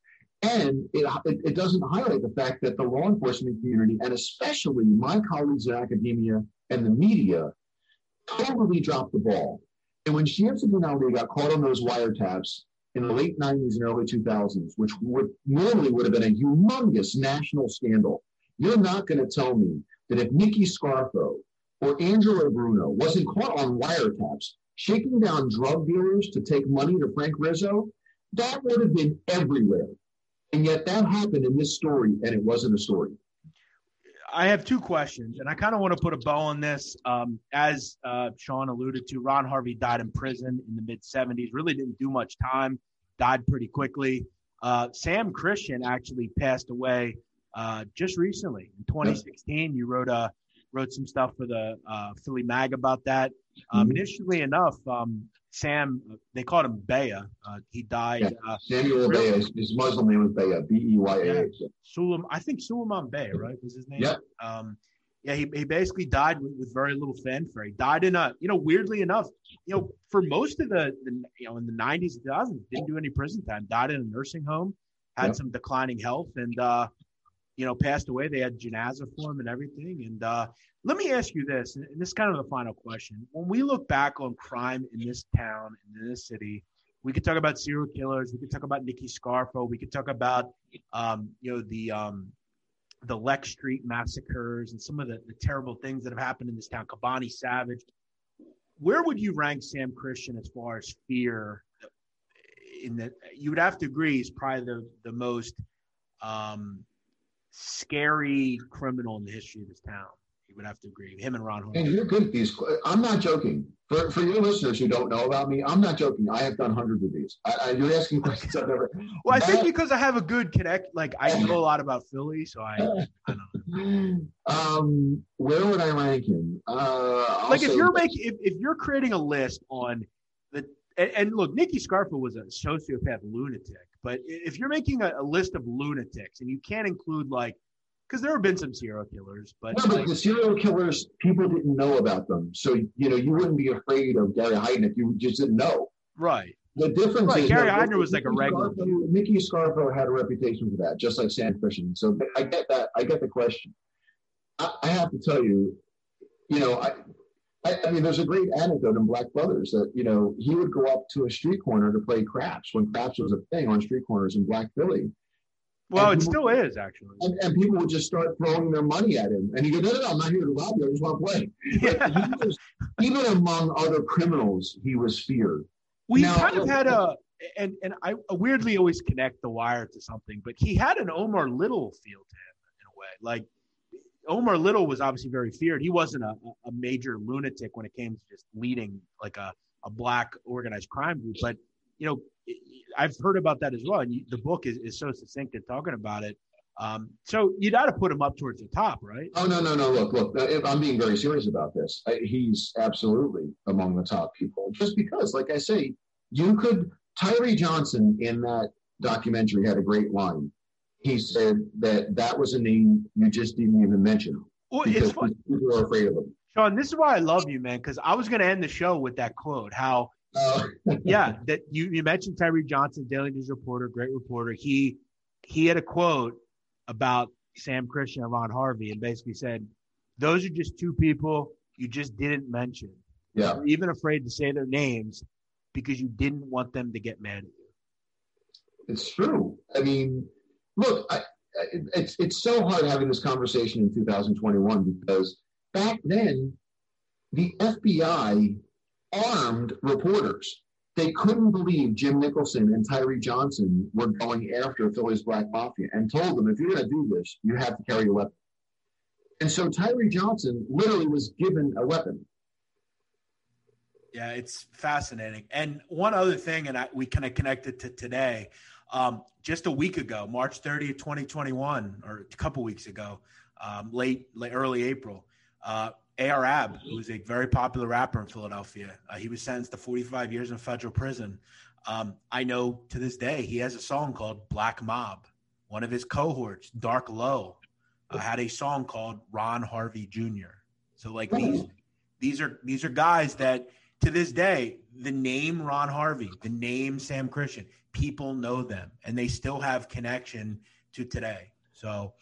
And it doesn't highlight the fact that the law enforcement community, and especially my colleagues in academia and the media, totally dropped the ball. And when Shamsuddin Ali got caught on those wiretaps in the late 90s and early 2000s, which normally would have been a humongous national scandal, you're not going to tell me that if Nicky Scarfo or Angelo Bruno wasn't caught on wiretaps, shaking down drug dealers to take money to Frank Rizzo, that would have been everywhere. And yet that happened in this story, and it wasn't a story. I have two questions, and I kind of want to put a bow on this. As Sean alluded to, Ron Harvey died in prison in the mid-'70s, really didn't do much time, died pretty quickly. Sam Christian actually passed away just recently. In 2016, you wrote some stuff for the Philly Mag about that. Interestingly enough, Sam, they called him Bea. He died. Yeah. Samuel Bea. His Muslim name was Bea, B-E-Y-A. Yeah. I think Suleiman Bea, right, was his name? Yeah. He basically died with very little fanfare. He died in weirdly enough, for most of the in the 90s and 2000s, didn't do any prison time. Died in a nursing home, had some declining health, and passed away. They had janaza for him and everything. And let me ask you this, and this is kind of the final question. When we look back on crime in this town, in this city, we could talk about serial killers. We could talk about Nicky Scarfo. We could talk about, the Lex Street massacres and some of the terrible things that have happened in this town, Kobani Savage. Where would you rank Sam Christian as far as fear? In that, you would have to agree, he's probably the most scary criminal in the history of this town. You would have to agree. Him and Ron Harvey. And you're good at these. I'm not joking. For your listeners who don't know about me, I'm not joking. I have done hundreds of these. You're asking questions I've never. Well, I think because I have a good connect. Like I know a lot about Philly, so I don't know. Where would I rank him? If you're creating a list on the and look, Nicky Scarfo was a sociopath lunatic, but if you're making a list of lunatics and you can't include because there have been some serial killers, but the serial killers, people didn't know about them. So, you wouldn't be afraid of Gary Heidner. You just didn't know. Right. The difference is Gary Heidner was like a regular. Nicky Scarfo had a reputation for that, just like Sam Christian. So I get that. I get the question. I have to tell you, I mean, there's a great anecdote in Black Brothers that, he would go up to a street corner to play craps when craps was a thing on street corners in Black Philly. Well, it still is, actually. And people would just start throwing their money at him. And he goes, no, I'm not here to rob you. I just want to play. Yeah. Even among other criminals, he was feared. We kind of had and I weirdly always connect The Wire to something, but he had an Omar Little feel to him in a way. Like, Omar Little was obviously very feared. He wasn't a major lunatic when it came to just leading like a black organized crime group. But, I've heard about that as well. And the book is so succinct in talking about it. So you got to put him up towards the top, right? Oh, no. Look, I'm being very serious about this. He's absolutely among the top people. Just because, like I say, Tyree Johnson in that documentary had a great line. He said that was a name you just didn't even mention. Well, it's funny. People are afraid of him. Sean, this is why I love you, man, because I was going to end the show with that quote, that you mentioned Tyree Johnson, Daily News reporter, great reporter. He had a quote about Sam Christian and Ron Harvey and basically said, those are just two people you just didn't mention. Yeah. You're even afraid to say their names because you didn't want them to get mad at you. It's true. I mean, look, it's so hard having this conversation in 2021 because back then the FBI armed reporters. They couldn't believe Jim Nicholson and Tyree Johnson were going after Philly's Black Mafia and told them, if you're going to do this, you have to carry a weapon. And so Tyree Johnson literally was given a weapon. Yeah, it's fascinating. And one other thing, and we kind of connected to today, just a week ago, March 30th, 2021, or a couple weeks ago, early April, A.R.Ab, who was a very popular rapper in Philadelphia, he was sentenced to 45 years in federal prison. I know to this day he has a song called Black Mob. One of his cohorts, Dark Low, had a song called Ron Harvey Jr. So these are guys that to this day, the name Ron Harvey, the name Sam Christian, people know them, and they still have connection to today. So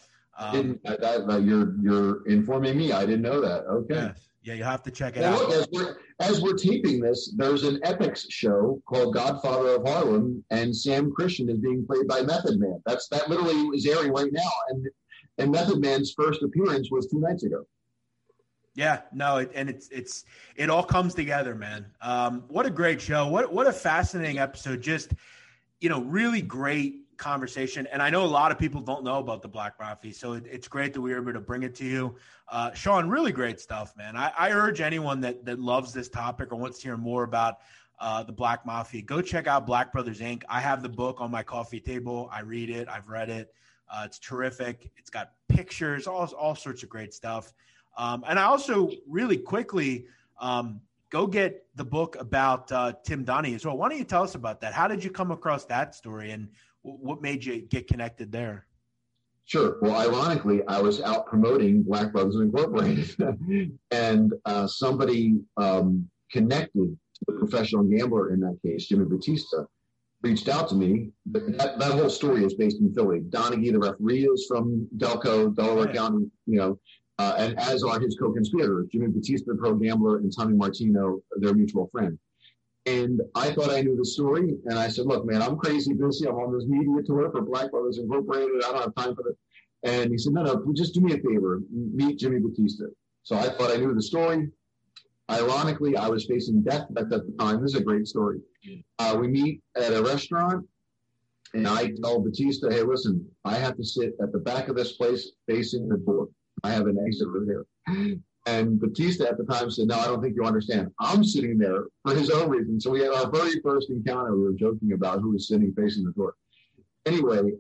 you're informing me. I didn't know that. Okay. Yes. Yeah, you have to check it out. Look, as we're taping this, there's an Epix show called Godfather of Harlem, and Sam Christian is being played by Method Man. That literally is airing right now, and Method Man's first appearance was 2 nights ago. Yeah, no, it all comes together, man. What a great show! What a fascinating episode! Just really great conversation. And I know a lot of people don't know about the Black Mafia, so it's great that we were able to bring it to you. Sean, really great stuff, man. I urge anyone that loves this topic or wants to hear more about the Black Mafia, go check out Black Brothers Inc. I have the book on my coffee table. I read it. I've read it. It's terrific. It's got pictures, all sorts of great stuff. And I also really quickly go get the book about Tim Donahue as well. Why don't you tell us about that? How did you come across that story, and what made you get connected there? Sure. Well, ironically, I was out promoting Black Brothers Incorporated, and somebody connected to the professional gambler in that case, Jimmy Batista, reached out to me. That whole story is based in Philly. Donaghy, the referee, is from Delco, Delaware County, and as are his co-conspirators, Jimmy Batista, the pro gambler, and Tommy Martino, their mutual friend. And I thought I knew the story. And I said, look, man, I'm crazy busy. I'm on this media tour for Black Brothers Incorporated. I don't have time for this. And he said, no, just do me a favor. Meet Jimmy Batista. So I thought I knew the story. Ironically, I was facing death at that time. This is a great story. We meet at a restaurant, and I tell Batista, hey, listen, I have to sit at the back of this place facing the door. I have an exit right here. And Batista at the time said, no, I don't think you understand. I'm sitting there for his own reason. So we had our very first encounter. We were joking about who was sitting facing the door. Anyway,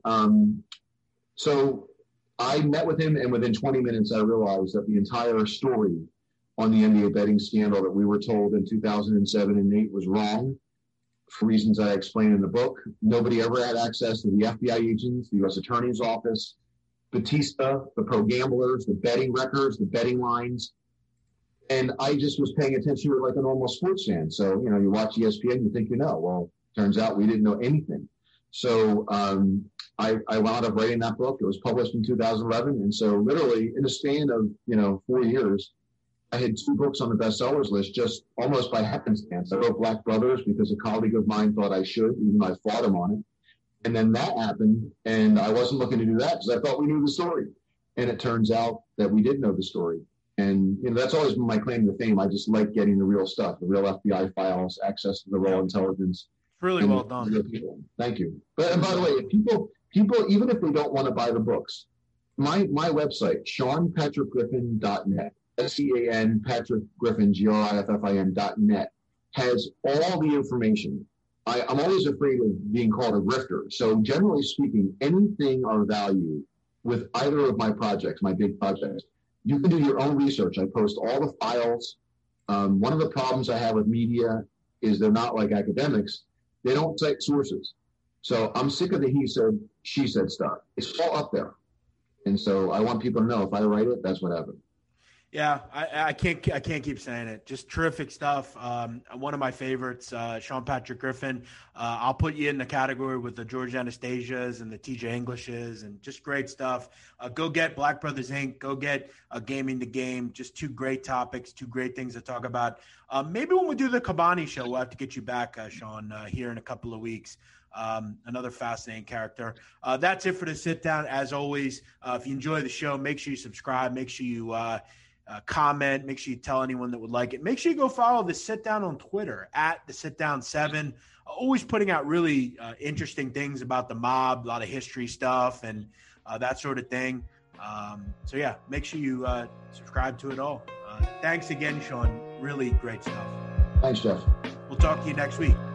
so I met with him, and within 20 minutes, I realized that the entire story on the NBA betting scandal that we were told in 2007 and 2008 was wrong for reasons I explain in the book. Nobody ever had access to the FBI agents, the U.S. Attorney's Office, Batista, the pro gamblers, the betting records, the betting lines. And I just was paying attention to it like a normal sports fan. So, you watch ESPN, you think you know. Well, turns out we didn't know anything. So I wound up writing that book. It was published in 2011. And so literally in a span of, 4 years, I had 2 books on the bestsellers list just almost by happenstance. I wrote Black Brothers because a colleague of mine thought I should, even though I fought him on it. And then that happened, and I wasn't looking to do that because I thought we knew the story. And it turns out that we did know the story. And that's always been my claim to fame. I just like getting the real stuff, the real FBI files, access to the raw intelligence. Really well done. Thank you. And by the way, if people, even if they don't want to buy the books, my website, SeanPatrickGriffin.net, SEAN Patrick Griffin, GRIFFIN.net, has all the information. I'm always afraid of being called a grifter. So generally speaking, anything of value with either of my projects, my big projects, you can do your own research. I post all the files. One of the problems I have with media is they're not like academics. They don't cite sources. So I'm sick of the he said, she said stuff. It's all up there. And so I want people to know if I write it, that's what happened. Yeah, I can't keep saying it. Just terrific stuff. One of my favorites, Sean Patrick Griffin. I'll put you in the category with the George Anastasias and the TJ Englishes, and just great stuff. Go get Black Brothers Inc. Go get Gaming the Game. Just 2 great topics, 2 great things to talk about. Maybe when we do the Kabani show, we'll have to get you back, Sean, here in a couple of weeks. Another fascinating character. That's it for the sit down. As always, if you enjoy the show, make sure you subscribe. Make sure you comment. Make sure you tell anyone that would like it. Make sure you go follow the Sit Down on Twitter at the Sit Down 7. Always putting out really interesting things about the mob, a lot of history stuff, and that sort of thing. So yeah, make sure you subscribe to it all. Thanks again, Sean. Really great stuff. Thanks, Jeff. We'll talk to you next week.